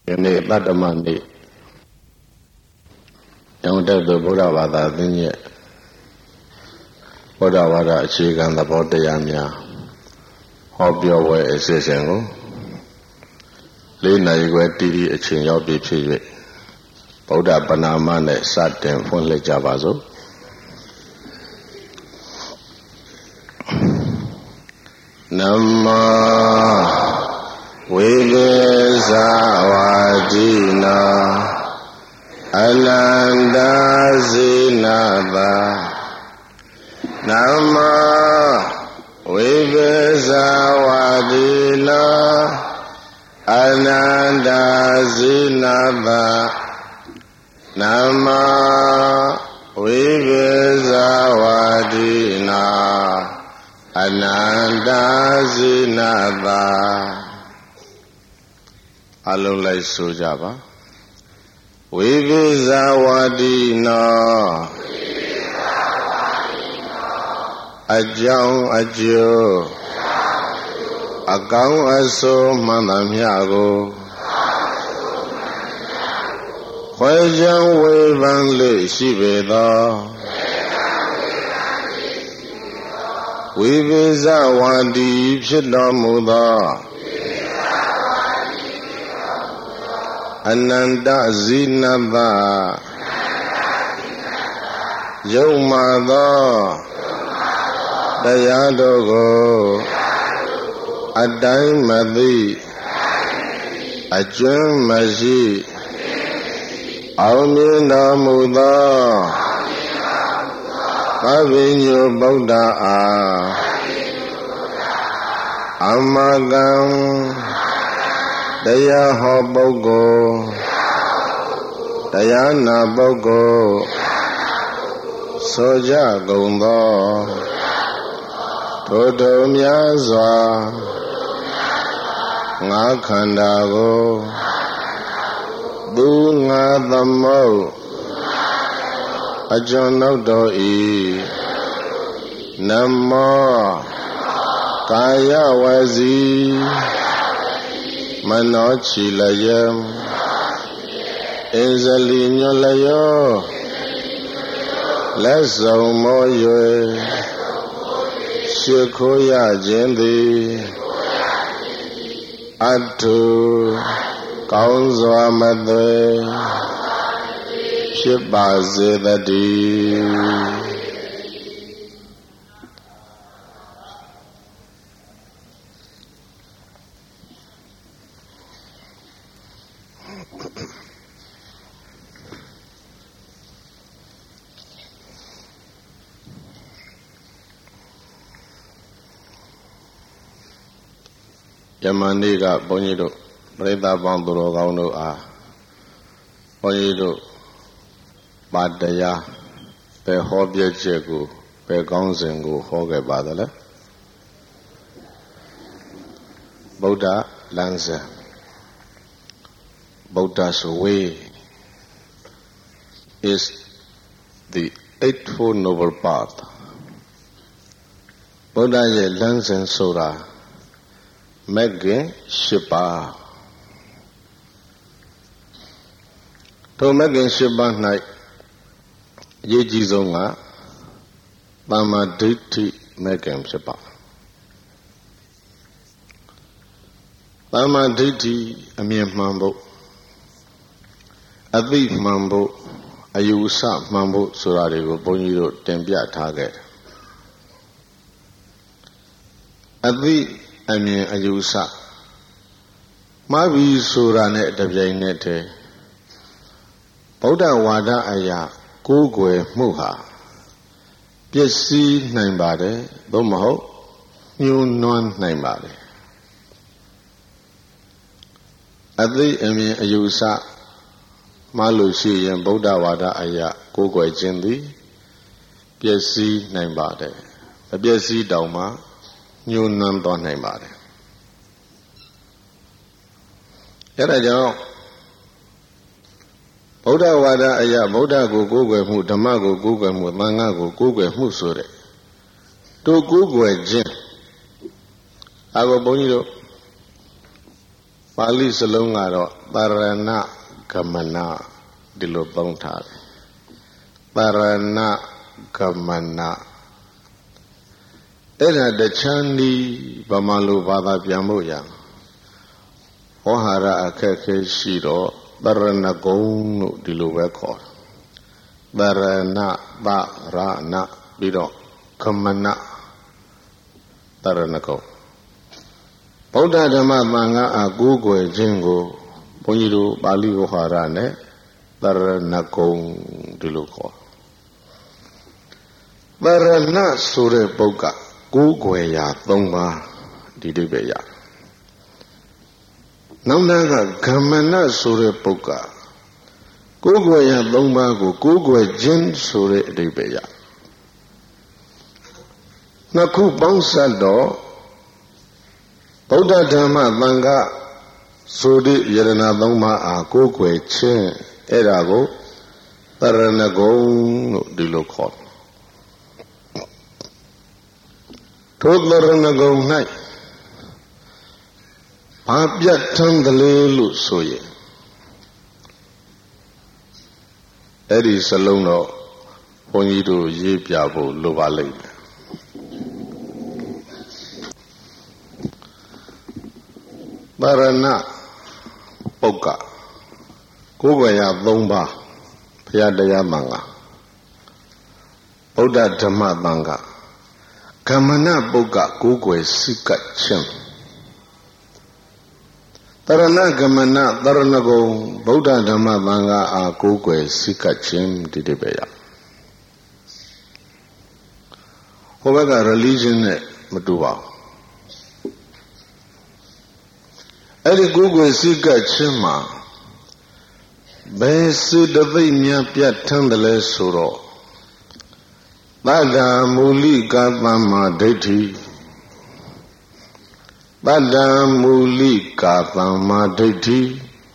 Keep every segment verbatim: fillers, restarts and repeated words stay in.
ယနေ့တတ္တမနေ့ကျောင်းတက်သူဗုဒ္ဓဘာသာသင်ရဲ့ဗုဒ္ဓဘာသာအခြေခံသဘောတရားများဟောပြောပွဲအစီအစဉ်ကိုလေးနာရီခွဲတီတီအချိန်ရောက်ပြီဖြစ်၍ဗုဒ္ဓပဏာမနဲ့စတင်ဖွင့်လှစ်ကြပါစို့နမောဝိကေသဝါတိနာအနန္တဇိနာတာနမောဝိကေသဝါတိနာအနန္တဇိနာတာနမောဝိကေသဝါတိနာအနန္တဇိနာတာအလုံးလိုက်ဆိုကြပါဝိကိဇာဝတိနောအကြောင်းအကျိုးအကောင်းအဆိုးမှန်သမျှကိုခွဲခြားဝေဖန်လေရှိပေသောဝိကိဇာဝတိဖြစ်တော်မူသောအနန္တဇိနတယုံမာသောတရားတို့ကိုအတိုင်းမသိအကျွမ်းမရှိအောင်မြင်တော်မူသောသဗ္ဗညုဗုဒ္ဓအားအမကံတရားဟောပုဂ္ဂိုလ်တရားနာပုဂ္ဂိုလ်ဆိုကြကုန်သောထိုတို့များစွာငါခန္ဓာကိုသူငါသမုတ်အကျွန်ုပ်တို့ဤနမောကာယဝစီမနောချီလယံအဇလီညလယောလက်စုံမော၍ရှိခိုးရခြင်းသည်အထုကောင်းစွာမသွေဖြစ်ပါစေတည်းယမန်နေ့ကဘုန်းကြီးတို့ပရိသတ်ပေါင်းသူတော်ကောင်းတို့အားဘုန်းကြီးတို့ပါတရားပဲဟောပြချက်ကိုပဲကောင်းစဉ်ကိုဟောခဲ့ပါသလဲဗုဒ္ဓလမ်းစဉ် Buddha's way is the eightfold noble path ဗုဒ္ဓရဲ့လမ်းစဉ်ဆိုတာမဂ္ဂင်၈ပါးထိုမဂ္ဂင်၈ပါး၌အရေးကြီးဆုံးကသမ္မာဒိဋ္ဌိမဂ္ဂင်ဖြစ်ပါသမ္မာဒိဋ္ဌိအမြင်မှန်ဖို့အသိမှန်ဖို့အယူအဆမှန်ဖို့ဆိုတာတွေကိုဘုန်းကြီးတို့တင်ပြထားခဲ့တယ်အသိအမြင်အယူဆမှားပြီဆိုတာနဲ့တပြိုင်နက်တည်းဗုဒ္ဓဝါဒအရာကိုးကွယ်မှုဟာပျက်စီးနိုင်ပါတယ်သို့မဟုတ်ညှိုးနွမ်းနိုင်ပါတယ်အသိအမြင်အယူဆမှားလို့ရှိရင်ဗုဒ္ဓဝါဒအရာကိုးကွယ်ခြင်းသည်ပျက်စီးနိုင်ပါတယ်မပျက်စီးတောင်မှညှိုးနွမ်းသွားနိုင်ပါတယ်အဲဒါကြောင့်ဗုဒ္ဓဝါဒအရာဗုဒ္ဓကိုကိုးကွယ်မှုဓမ္မကိုကိုးကွယ်မှုသံဃာကိုကိုးကွယ်မှုဆိုတဲ့တို့ကိုးကွယ်ခြင်းအကောဘုန်းကြီးတို့ပါဠိစလုံးကတော့တရဏဂမနဒီလိုသုံးထားတယ်တရဏဂမနအဲ့ဒါတချမ်းဒီဗမာလိုဘာသာပြန်ဖို့ရဟောဟာရအခက်ခဲရှိတော့တရဏဂုံလို့ဒီလိုပဲခေါ်တယ်တရဏတရဏပြီးတော့ဂမနတရဏဂုံဗုဒ္ဓဓမ္မသံဃာအကူးကွယ်ခြင်းကိုဘုန်းကြီးတို့ပါဠိဝဟာရနဲ့တရဏဂုံဒီလိုခေါ်တရဏဆိုတဲ့ပုဂ္ဂကူးကွယ်ရာ၃ပါးဒီတိပဲရနောက်တစ်ခါဂမနဆိုတဲ့ပုဂ္ဂကူးကွယ်ရာ၃ပါးကိုကူးကွယ်ခြင်းဆိုတဲ့အဓိပ္ပာယ်ရနှစ်ခုပေါင်းစပ်တော့ဗုဒ္ဓဓမ္မသံဃာဆိုတဲ့ယရဏသုံးပါးအားကိုးကွယ်ခြင်းအဲ့ဒါကိုတရဏဂုံလို့ဒီလိုခေါ်တယ်ထိုတရဏဂုံ၌ဘာပြတ်ထမ်းတယ်လို့ဆိုရင်အဲ့ဒီစလုံးတော့ဘုန်းကြီးတို့ရေးပြဖို့လိုပါလိမ့်မယ်တရဏပုဂ္ဂကိုယ်ွယ်ရ၃ပါးဘုရားတရားသံဃာဗုဒ္ဓဓမ္မသံဃာဂမနပုဂ္ဂကိုယ်ွယ်စိကတ်ခြင်းတရဏဂမနတရဏဂုံဗုဒ္ဓဓမ္မသံဃာအားကိုယ်ွယ်စိကတ်ခြင်းဒီတိပဲရဟိုဘက်က religion နဲ့မတူပါဘူးအဲ့ဒီကိုယ်ကိုယ်စိတ်ကချင်းမှာဘယ်စေတသိက်များပြတ်ထမ်းတယ်လဲဆိုတော့တတ္တမူလိကသမ္မာဒိဋ္ဌိတတ္တမူလိကသမ္မာဒိဋ္ဌိ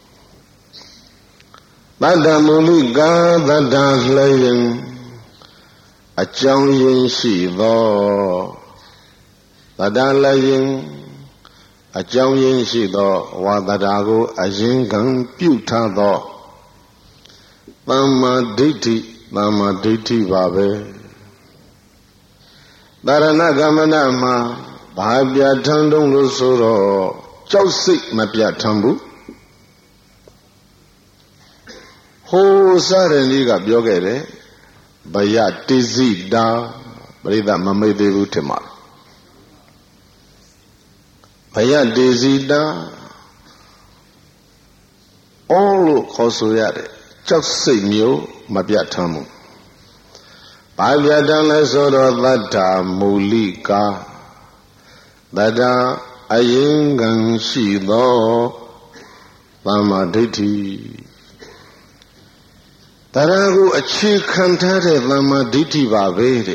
တတ္တမူလိကတတ္တလျင်အကြောင်းရင်းရှိသောတတ္တလျင်အကြောင်းရင်းရှိသောဝါဒတာကိုအရင်ကံပြုထားသောသမ္မာဒိဋ္ဌိသမ္မာဒိဋ္ဌိပါပဲတရဏဂမနမှာဘာပြဋ္ဌာန်းတုံးလို့ဆိုတော့ကြောက်စိတ်မပြဋ္ဌာန်းဘူးဟိုးစားရဏီကပြောခဲ့တယ်ဘယတိစိတာပရိသတ်မမိတ်သေးဘူးထင်ပါဘယတေစီတာအောလို့ခေါ်ဆိုရတယ်ကြောက်စိတ်မျိုးမပြတ်ထမ်းဘူးဘာပြတ်ထမ်းလဲဆိုတော့သတ္တာမူလိကာသတ္တာအရင်ကံရှိသောသမ္မာဒိဋ္ဌိတရားကိုအခြေခံထားတဲ့သမ္မာဒိဋ္ဌိပါပဲတဲ့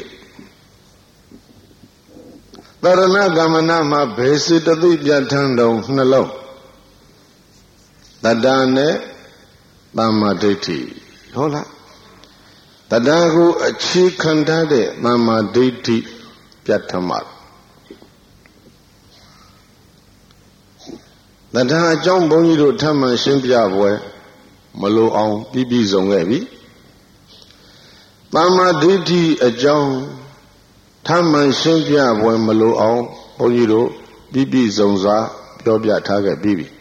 တရဏဂမနမှာဘယ်စေတသိက်ပြဋ္ဌာန်းတော်နှလုံးတတ္တနဲ့သမ္မာဒိဋ္ဌိဟုတ်လားတတ္တကိုအခြေခံထားတဲ့သမ္မာဒိဋ္ဌိပြဋ္ဌာန်းမှာတတ္တအကြောင်းဘုန်းကြီးတို့ထပ်မံရှင်းပြပွဲမလိုအောင်ပြီးပြီးဆုံးခဲ့ပြီသမ္မာဒိဋ္ဌိအကြောင်းထမ်းမှန်ရှင်းပြပွဲမလိုအောင်ဘုန်းကြီးတို့ပြီးပြီးစုံစွာပြောပြထားခဲ့ပြီးပြီ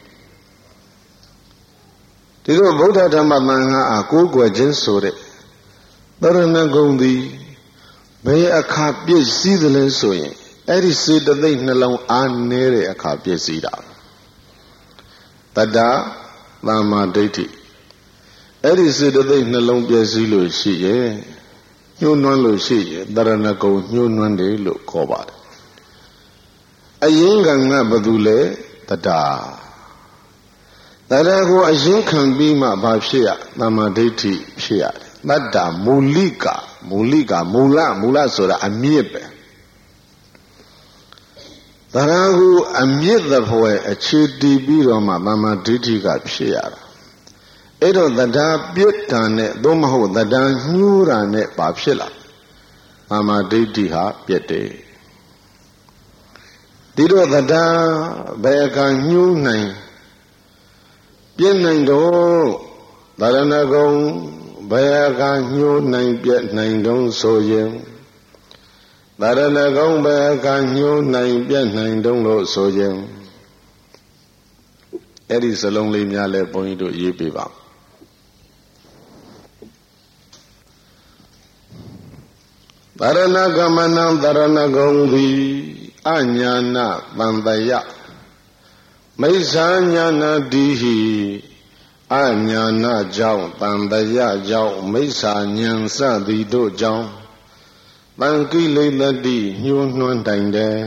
ဒီလိုဗုဒ္ဓဓမ္မသံဃာအားကိုးကွယ်ခြင်းဆိုတဲ့တရဏဂုံသည်ဘယ်အခါပြည့်စည်သလဲဆိုရင်အဲ့ဒီစေတသိက်နှလုံးအားနည်းတဲ့အခါပြည့်စည်တာတတ္တသမ္မာဒိဋ္ဌိအဲ့ဒီစေတသိက်နှလုံးပြည့်စည်လို့ရှိရဲ့ညှိုးနွမ်းလို့ရှိရင်တရဏဂုံညှိုးနွမ်းတယ်လို့ခေါ်ပါတယ်အရင်ကငါဘယ်သူလဲတတ္တာတတ္တာကိုအရင်ခံပြီးမှဘာဖြစ်ရသမ္မာဒိဋ္ဌိဖြစ်ရတယ်တတ္တာမူလိကမူလိကမူလမူလဆိုတာအမြင့်ပဲတတ္တာကိုအမြင့်သဖွယ်အခြေတည်ပြီးတော့မှသမ္မာဒိဋ္ဌိကဖြစ်ရတာအဲ့တော့တဏှာပြစ်တာနဲ့သို့မဟုတ်တဏှာညှိုးတာနဲ့ဘာဖြစ်လာသမ္မာဒိဋ္ဌိဟာပြစ်တယ်ဒီတော့တဏှာဘယ်အခါညှိုးနိုင်ပြည့်နိုင်တော့တရဏဂုံဘယ်ကညှိုးနိုင်ပြည့်နိုင်တော့ဆိုရင်တရဏဂုံဘယ်ကညှိုးနိုင်ပြည့်နိုင်တော့လို့ဆိုရင်အဲ့ဒီစလုံးလေးများလဲဘုန်းကြီးတို့ရေးပြပါတရဏဂမနံတရဏဂုံသည်အညာနာတန်တယမိစ္ဆာညာနာတိဟိအညာနာကြောင့်တန်တယကြောင့်မိစ္ဆာဉာဏ်စသည်တို့ကြောင့်တန်ကိလေသတိညှိုးနှွမ်းတိုင်တယ်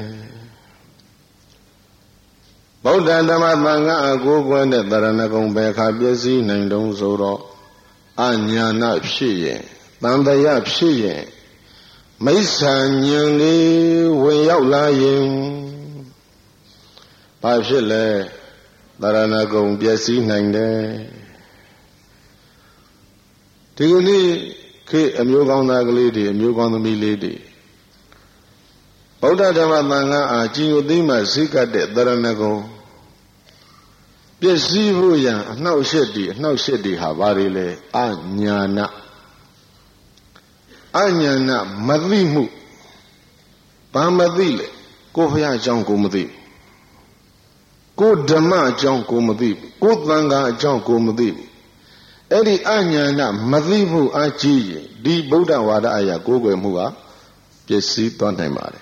ဗုဒ္ဓဓမ္မသံဃာအကိုးကွယ်တဲ့တရဏဂုံဘယ်ခါပြည့်စည်နိုင်တုံးဆိုတော့အညာနာဖြစ်ရင်တန်တယဖြစ်ရင်မိစ္ဆာဉာဏ်လေးဝင်ရောက်လာရင်ဘာဖြစ်လဲတရဏဂုံပျက်စီးနိုင်တယ်ဒီကနေ့ခေအမျိုးကောင်းသားကလေးတွေအမျိုးကောင်းသမီးလေးတွေဗုဒ္ဓဓမ္မသံဃာအားကြည်ညိုသိမှစိတ်ကတဲ့တရဏဂုံပျက်စီးဖို့ရန်အနှောက်အယှက်တွေအနှောက်အယှက်တွေဟာဘာတွေလဲအညာနာအညာနာမသိမှုဘာမသိလဲကိုယ်ဖရာအကြောင်းကိုမသိကိုယ်ဓမ္မအကြောင်းကိုမသိကိုယ်သံဃာအကြောင်းကိုမသိအဲ့ဒီအညာနာမသိဖို့အကြီးရင်ဒီဗုဒ္ဓဝါဒအရာကိုးကွယ်မှုကပျက်စီးသွားနိုင်ပါတယ်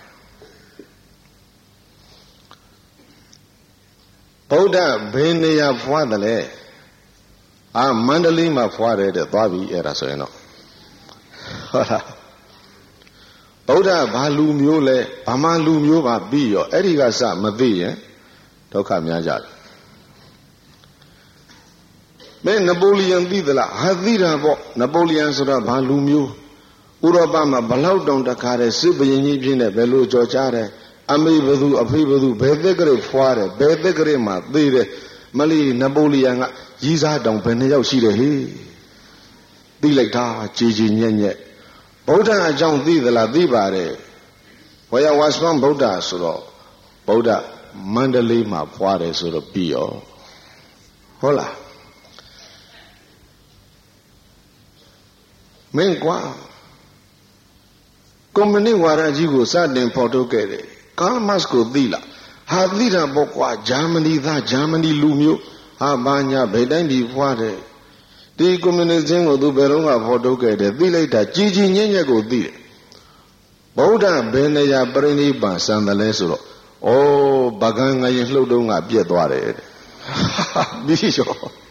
ဗုဒ္ဓဘယ်နေရာဖွားတယ်လဲအာမန္တလေးမှာဖွားတယ်တဲ့သွားပြီအဲ့ဒါဆိုရင်တော့ဟုတ်လားဗုဒ္ဓဘာလူမျိုးလဲဘာမှလူမျိုးပါပြီးရောအဲ့ဒီကစမသိရင်ဒုက္ခများကြတယ်မင်းနပိုလီယန်သိသလားဟာသိတာပေါ့နပိုလီယန်ဆိုတာဘာလူမျိုးဥရောပမှာဘလောက်တောင်တခါတဲ့စစ်ဘရင်ကြီးပြင်းတဲ့ဘယ်လိုကြော်ကြားတယ်အမေဘသူအဖေဘသူဘယ်သက်ကလေးဖွာတယ်ဘယ်သက်ကလေးမှာသိတယ်မလီနပိုလီယန်ကကြီးစားတောင်ဘယ်နှစ်ယောက်ရှိတယ်ဟေးသိလိုက်တာကြည်ကြည်ညက်ညက်ဗုဒ္ဓအကြောင်းသိသလားသိပါတယ်ဝေယဝါစပန်ဗုဒ္ဓဆိုတော့ဗုဒ္ဓမန္တလေးမှာဖွာတယ်ဆိုတော့ပြီးရောဟုတ်လားမင်းကွာကွန်မြူနစ်ဝါဒကြီးကိုစတင်ဖော်ထုတ်ခဲ့တယ်ကာမတ်ကိုသိလားဟာသိတာပေါ့ကွာဂျာမနီသားဂျာမနီလူမျိုးဟာဘာညာဘယ်တိုင်းပြည်ဖွာတယ်ဒီကွန်မြူနစ်ချင်းကိုသူဘယ်တော့မှဖော်ထုတ်ခဲ့တယ်သိလိုက်တာကြီးကြီးညံ့ညက်ကိုသိတယ်ဗုဒ္ဓဘယ်နေရာပြိဋိဘံစံတယ်လဲဆိုတော့ဩဗကံငရင်လှုပ်တုံးကပြက်သွားတယ်ပြီးရော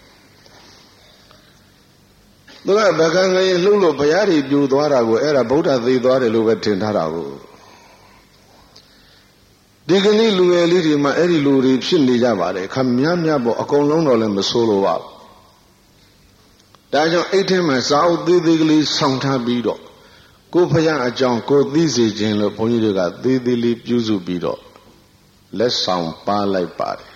သူကဗကံငရင်လှုပ်လို့ဘုရားတွေပြူသွားတာကိုအဲ့ဒါဗုဒ္ဓသိသွားတယ်လို့ပဲထင်ထားတာကိုဒီကနေ့လူငယ်လေးတွေမှာအဲ့ဒီလူတွေဖြစ်နေကြပါတယ်ခမည်းများပေါ့အကုန်လုံးတော့လည်းမဆိုးလို့ပါဒါကြောင့်အိတ်ထဲမှာစာအုပ်သေးသေးကလေးဆောင်းထားပြီးတော့ကိုဖယားအကြောင်းကိုသိစေခြင်းလို့ဘုန်းကြီးတွေကသေးသေးလေးပြုစုပြီးတော့လက်ဆောင်ပါလိုက်ပါတယ်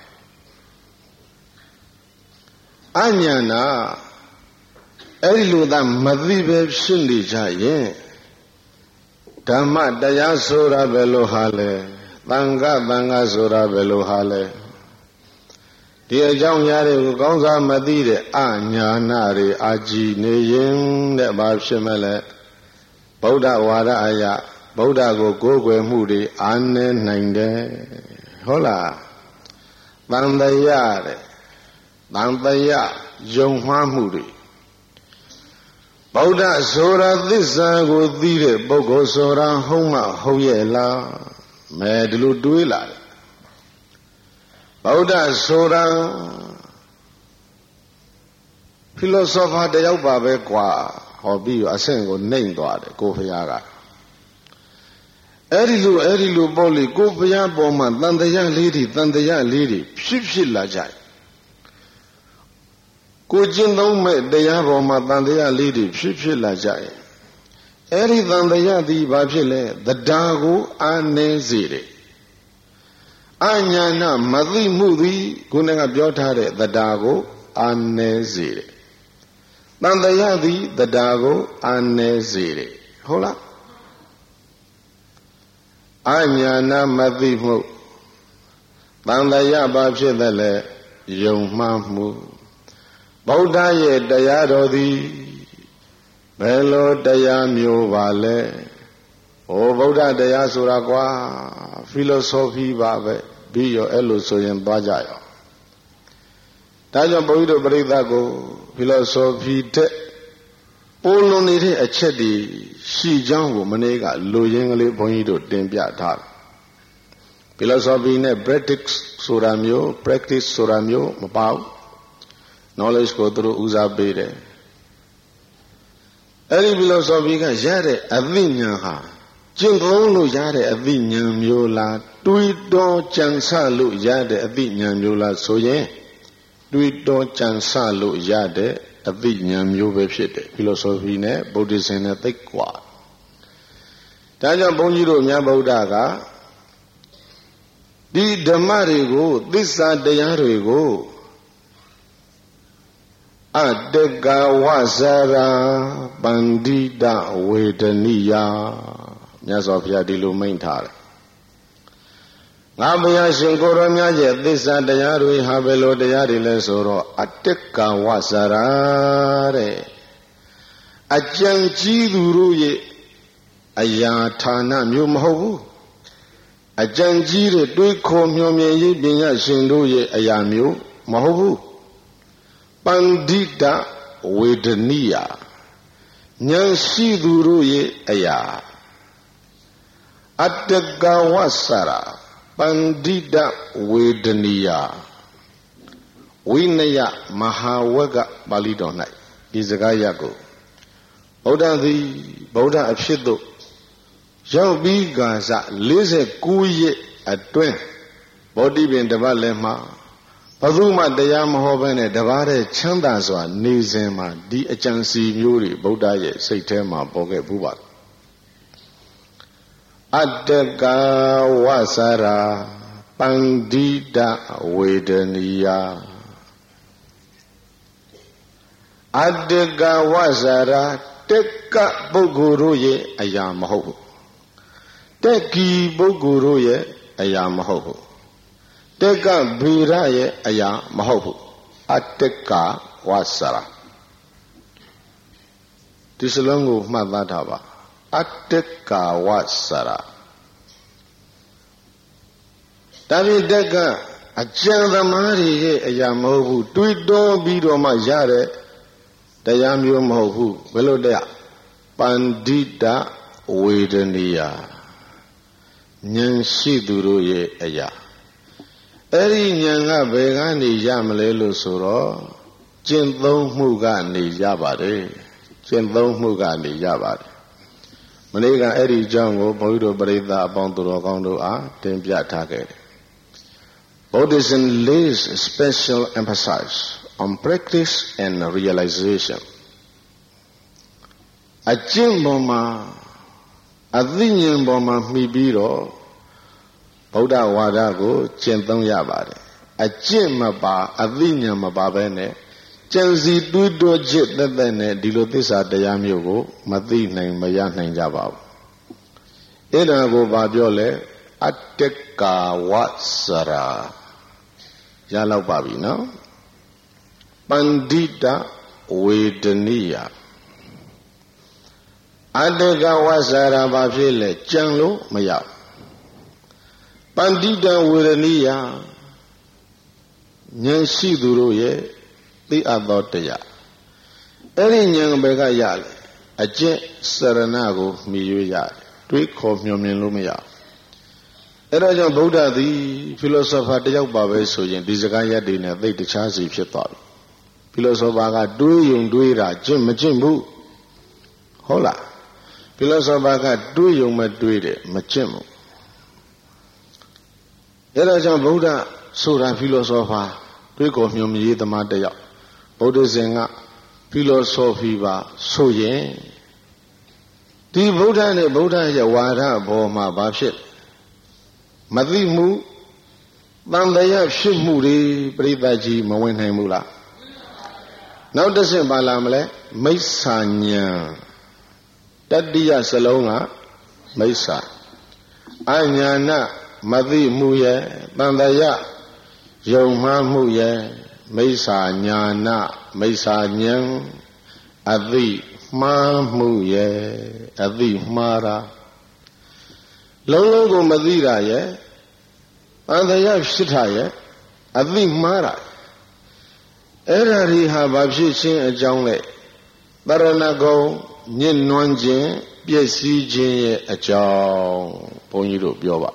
အညာနာအဲ့ဒီလိုသာမသိပဲဖြစ်နေကြရင်ဓမ္မတရားဆိုတာဘယ်လိုဟာလဲသံဃာသံဃာဆိုတာဘယ်လိုဟာလဲဒီအကြောင်းများတွေကိုကောင်းစားမသိတဲ့အညာနာတွေအာကြည်နေရင်တဲ့ဘာဖြစ်မဲ့လဲဗုဒ္ဓဝါဒအရာဗုဒ္ဓကိုကိုးကွယ်မှုတွေအာနေနိုင်တယ်ဟုတ်လားတန်တရာတဲ့တန်တရာယုံမှားမှုတွေဗုဒ္ဓဆိုတာသစ္စာကိုသိတဲ့ပုဂ္ဂိုလ်ဆိုတာဟုတ်မှဟုတ်ရဲ့လားမဲဒီလိုတွေးလာတယ်ဗုဒ္ဓဆိုတာဖီလိုဆိုဖာတယောက်ပါပဲကွာဟောပြီးအဆင့်ကိုနှိမ့်သွားတယ်ကိုဖယားကအဲ့ဒီလိုအဲ့ဒီလိုပေါ့လေကိုဖယားပေါ်မှာတန်တရားလေးတွေတန်တရားလေးတွေဖြစ်ဖြစ်လာကြတယ်ကိုကျင့်သုံးမဲ့တရားပေါ်မှာတန်တရားလေးတွေဖြစ်ဖြစ်လာကြတယ်အဲ့ဒီတန်တရားသည်ဘာဖြစ်လဲသဒ္ဒါကိုအာနေစေတယ်အညာနာမသိမှုသည်ခုနကပြောထားတဲ့သဒ္ဒါကိုအာနေစေတယ်တန်တရားသည်သဒ္ဒါကိုအာနေစေတယ်ဟုတ်လားအညာနာမသိမှုတန်တရားဘာဖြစ်တယ်လဲယုံမှားမှုဗုဒ္ဓရဲ့တရားတော်သည်ဘယ်လိုတရားမျိုးပါလဲဟောဗုဒ္ဓတရားဆိုတာကွာ philosophy ပါပဲပြီးရောအဲ့လိုဆိုရင်သွားကြရောဒါကြောင့်ဘုန်းကြီးတို့ပြိဿကို philosophy တဲ့ပိုးလွန်နေတဲ့အချက်တွေရှိကြောင်းကိုမနေ့ကလူရင်းကလေးဘုန်းကြီးတို့တင်ပြထားတယ် philosophy နဲ့ practice ဆိုတာမျိုး practice ဆိုတာမျိုးမပေါ့ knowledge ကိုသူတို့ဦးစားပေးတယ်အဲ့ဒီ philosophy ကရတဲ့အသိဉာဏ်ဟာကျင့်သုံးလို့ရတဲ့အသိဉာဏ်မျိုးလားတွေးတောကြံစလို့ရတဲ့အသိဉာဏ်မျိုးလားဆိုရင်တွေးတောကြံစလို့ရတဲ့အသိဉာဏ်မျိုးပဲဖြစ်တယ် philosophy နဲ့ Buddhism နဲ့သိပ်กว่าဒါကြောင့်ဘုန်းကြီးတို့မြတ်ဗုဒ္ဓကဒီဓမ္မတွေကိုသစ္စာတရားတွေကိုအတ္တကဝဇရာပန္တိတဝေဒနိယမြတ်စွာဘုရားဒီလိုမိန့်ထားတယ်ငါဘုရားရှင်ကိုရောမြတ်ရဲ့သစ္စာတရားတွေဟာဘယ်လိုတရားတွေလဲဆိုတော့အတ္တကဝဇရာတဲ့အကြံကြီးသူတို့ရဲ့အရာဌာနမျိုးမဟုတ်ဘူးအကြံကြီးတဲ့တွေးခေါ်မျှော်မြင်ရေးပညာရှင်တို့ရဲ့အရာမျိုးမဟုတ်ဘူးပန္တိတဝေဒနိယဉာဏ်ရှိသူတို့ရဲ့အရာအတ္တကဝဆရာပန္တိတဝေဒနိယဝိနယမဟာဝကပါဠိတော်၌ဒီစကားရပ်ကိုဗုဒ္ဓသည်ဗုဒ္ဓအဖြစ်သို့ရောက်ပြီးကစား၄၉ရက်အတွင်းဗောဓိပင်တပတ်လည်းမှာဘယ်သူမှတရားမဟောဘဲနဲ့တပါးတဲ့ချမ်းသာစွာနေစဉ်မှာဒီအကြံစီမျိုးတွေဗုဒ္ဓရဲ့စိတ်ထဲမှာပေါ်ခဲ့ဘူးပါအတ္တကဝဆရာပန္တိတဝေဒနိယအတ္တကဝဆရာတက်ကပုဂ္ဂိုလ်တို့ရဲ့အရာမဟုတ်ဘူးတက်ကီပုဂ္ဂိုလ်တို့ရဲ့အရာမဟုတ်ဘူးတက်ကဗေရရဲ့အရာမဟုတ်ဘူးအတ္တကဝဆရာဒီစလုံးကိုမှတ်သားထားပါအတ္တကဝဆရာဒါဖြင့်တက်ကအကျဉ်းသမားတွေရဲ့အရာမဟုတ်ဘူးတွေးတောပြီးတော့မှရတဲ့တရားမျိုးမဟုတ်ဘူးဘယ်လိုတဲ့ပန္တိတဝေဒနိယဉာဏ်ရှိသူတို့ရဲ့အရာအဲ့ဒီဉာဏ်ကဘယ်ကနေရမလဲလို့ဆိုတော့ကျင့်သုံးမှုကနေရပါတယ်ကျင့်သုံးမှုကနေရပါတယ်မနေ့ကအဲ့ဒီအကြောင်းကိုဘုန်းကြီးတို့ပရိသတ်အပေါင်းသူတော်ကောင်းတို့အားတင်ပြထားခဲ့တယ် Buddhism lays special emphasis on practice and realization အကျင့်ပေါ်မှာအသိဉာဏ်ပေါ်မှာမှီပြီးတော့ဗုဒ္ဓဝါဒကိုကျင့်သုံးရပါတယ်အကျင့်မပါအသိဉာဏ်မပါဘဲနဲ့ကြံစီတွေးတောချက်သက်သက်နဲ့ဒီလိုသစ္စာတရားမျိုးကိုမသိနိုင်မရနိုင်ကြပါဘူးအဲ့ဒါကိုဘာပြောလဲအတ္တကဝဆရာရလောက်ပါပြီနော်ပန္တိတဝေဒနိယအတ္တကဝဆရာဘာဖြစ်လဲကြံလို့မရပန္တိတဝေဒနိယဉာဏ်ရှိသူတို့ရဲ့သိအပ်သောတရားအဲ့ဒီဉာဏ်ဘယ်ကရလဲအကျင့်စရဏကိုမြည်၍ရတယ်တွေးခေါ်မျှော်မြင်လို့မရအဲ့ဒါကြောင့်ဗုဒ္ဓသည် philosopher တယောက်ပါပဲဆိုရင်ဒီစကားရပ်တွေနဲ့သိတခြားစီဖြစ်သွားပြီ philosopher ကတွေးယုံတွေးတာကျင့်မကျင့်ဘူးဟုတ်လား philosopher ကတွေးယုံမတွေးတယ်မကျင့်ဘူးအဲ့ဒါကြောင့်ဗုဒ္ဓဆိုတာ philosopher တွေးခေါ်မျှော်မြင်ရေးသမားတယောက်ဗုဒ္ဓဇင်က philosophy ပါဆိုရင်ဒီဗုဒ္ဓနဲ့ဗုဒ္ဓရဲ့ဝါဒဘောမှာဘာဖြစ်မသိမှုတန်တရားဖြစ်မှုတွေပြိဿကြီးမဝင်နိုင်ဘူးလားနောက်တစ်ဆင့်ပါလာမလဲမိစ္ဆာဉာဏ်တတိယစလုံးကမိစ္ဆာအညာဏမသိမှုရဲ့တန်တရားယုံမှားမှုရဲ့မိစ္ဆာညာနာမိစ္ဆာဉာဏ်အသိမှားမှုရဲ့အသိမှားတာလုံးလုံးကိုမသိတာရဲ့အန္တရာယ်ဖြစ်တာရဲ့အသိမှားတာအဲ့ဒါဒီဟာဘာဖြစ်ခြင်းအကြောင်းလဲတရဏဂုံညှဉ်းနှွမ်းခြင်းပျက်စီးခြင်းရဲ့အကြောင်းဘုန်းကြီးတို့ပြောပါ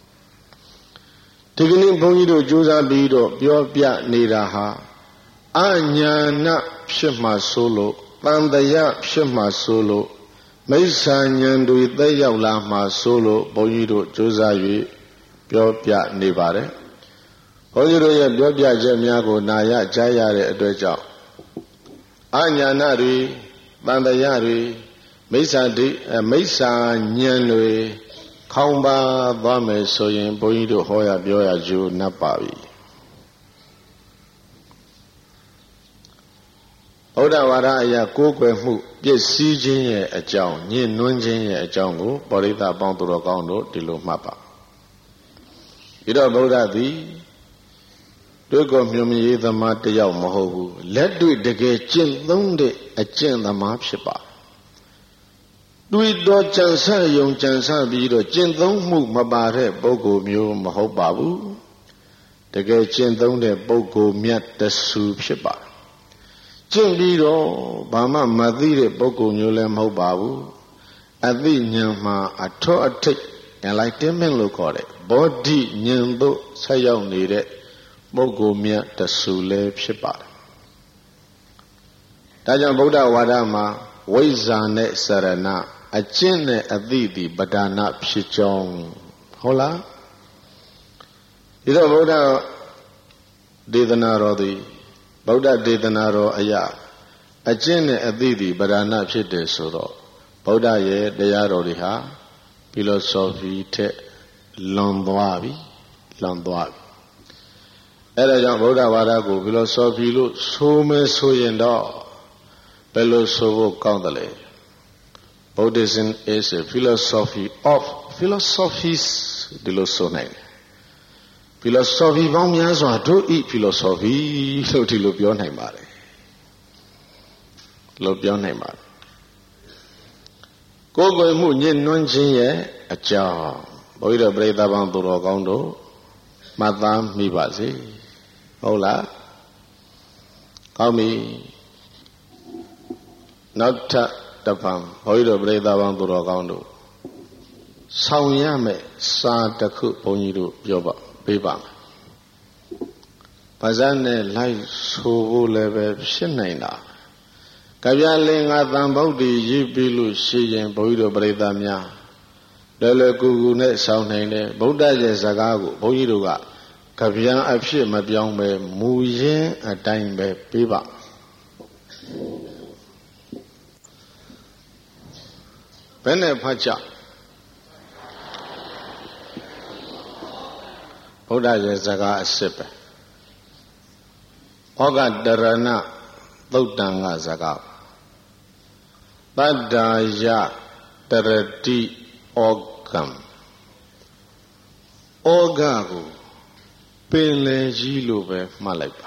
ဒီကနေ့ဘုန်းကြီးတို့ကြိုးစားပြီးတော့ပြောပြနေတာဟာအညာဏဖြစ်မှဆိုလို့တန်တရားဖြစ်မှဆိုလို့မိစ္ဆာဉာဏ်တွေသက်ရောက်လာမှဆိုလို့ဘုန်းကြီးတို့ကြိုးစား၍ပြောပြနေပါတယ်ဘုန်းကြီးတို့ရဲ့ပြောပြချက်များကိုနာရကြားရတဲ့အတွက်ကြောင့်အညာဏတွေတန်တရားတွေမိစ္ဆာဒိမိစ္ဆာဉာဏ်တွေခေါင်းပါသွားမယ်ဆိုရင်ဘုန်းကြီးတို့ဟောရပြောရကြိုးနှပ်ပါပြီဩဒဝါဒအရာကိုးကွယ်မှုပစ္စည်းခြင်းရဲ့အကြောင်းညှဉ်းနှွမ်းခြင်းရဲ့အကြောင်းကိုပရိသတ်ပေါင်းသူတော်ကောင်းတို့ဒီလိုမှတ်ပါပြီးတော့ဗုဒ္ဓသည်တွေ့ကိုမြုံမြည်သမားတယောက်မဟုတ်ဘူးလက်တွေ့တကယ်ကျင့်သုံးတဲ့အကျင့်သမားဖြစ်ပါတွေ့တော့ကြံစယုံကြံစပြီးတော့ကျင့်သုံးမှုမပါတဲ့ပုဂ္ဂိုလ်မျိုးမဟုတ်ပါဘူးတကယ်ကျင့်သုံးတဲ့ပုဂ္ဂိုလ်မြတ်တဆူဖြစ်ပါကျင့်ပြီးတော့ဘာမှမသိတဲ့ပုဂ္ဂိုလ်မျိုးလည်းမဟုတ်ပါဘူးအသိဉာဏ်မှာအထောအထိတ် enlightenment လို့ခေါ်တဲ့ဘောဓိဉာဏ်သို့ဆက်ရောက်နေတဲ့ပုဂ္ဂိုလ်မြတ်တဆူလည်းဖြစ်ပါတယ်ဒါကြောင့်ဗုဒ္ဓဝါဒမှာဝိဇ္ဇာနဲ့စရဏအကျင့်နဲ့အသိသည်ပဒါနဖြစ်ကြောင်းဟုတ်လားဒီတော့ဗုဒ္ဓဒေသနာတော်သည်ဗုဒ္ဓဒေသနာတော်အရာအကျင့်နဲ့အသိသည်ပဒါနဖြစ်တယ်ဆိုတော့ဗုဒ္ဓရဲ့တရားတော်တွေဟာဖီလိုဆိုဖီထက်လွန်သွားပြီလွန်သွားပြီအဲဒါကြောင့်ဗုဒ္ဓဝါဒကိုဖီလိုဆိုဖီလို့ဆိုမယ်ဆိုရင်တော့ဘယ်လိုဆိုဖို့ကောင်းတယ်လဲ Buddhism is a philosophy of philosophies ဒီလိုဆိုနိုင်တယ် philosophy ပေါင်းများစွာတို့ဤ philosophy လို့ဒီလိုပြောနိုင်ပါတယ်လို့ပြောနိုင်ပါတယ်ကိုယ်ကိုယ်မှုညှဉ်းနှွမ်းခြင်းရဲ့အကြောင်းဘုရားပရိသတ်ပေါင်းသူတော်ကောင်းတို့မှတ်သားမိပါစေဟုတ်လားကောင်းပြီနောက်ထပ်တစ်ဖန်ဘုန်းကြီးတို့ပရိသတ်ပေါင်းသူတော်ကောင်းတို့ဆောင်ရမယ်စာတစ်ခုဘုန်းကြီးတို့ပြောပါပေးပါမယ်။ဘာသာနဲ့လိုက်ဆိုဖို့လည်းပဲဖြစ်နိုင်တာ။ကြပြလင်္ကာသံဗုဒ္ဓရေးပြီးလို့ရှိရင်ဘုန်းကြီးတို့ပရိသတ်များလွယ်လွယ်ကူကူနဲ့ဆောင်နိုင်တယ်ဗုဒ္ဓရဲ့စကားကိုဘုန်းကြီးတို့ကကြပြအဖြစ်မပြောင်းပဲမူရင်းအတိုင်းပဲပေးပါဘယ်နဲ့ဖတ်ကြဗုဒ္ဓရဲ့စကားအစစ်ပဲဩဃတရဏသုတ်တံကစကားတတ္တာယတရတိဩဃံဩဃကိုပင်လယ်ကြီးလို့ပဲမှတ်လိုက်ပါ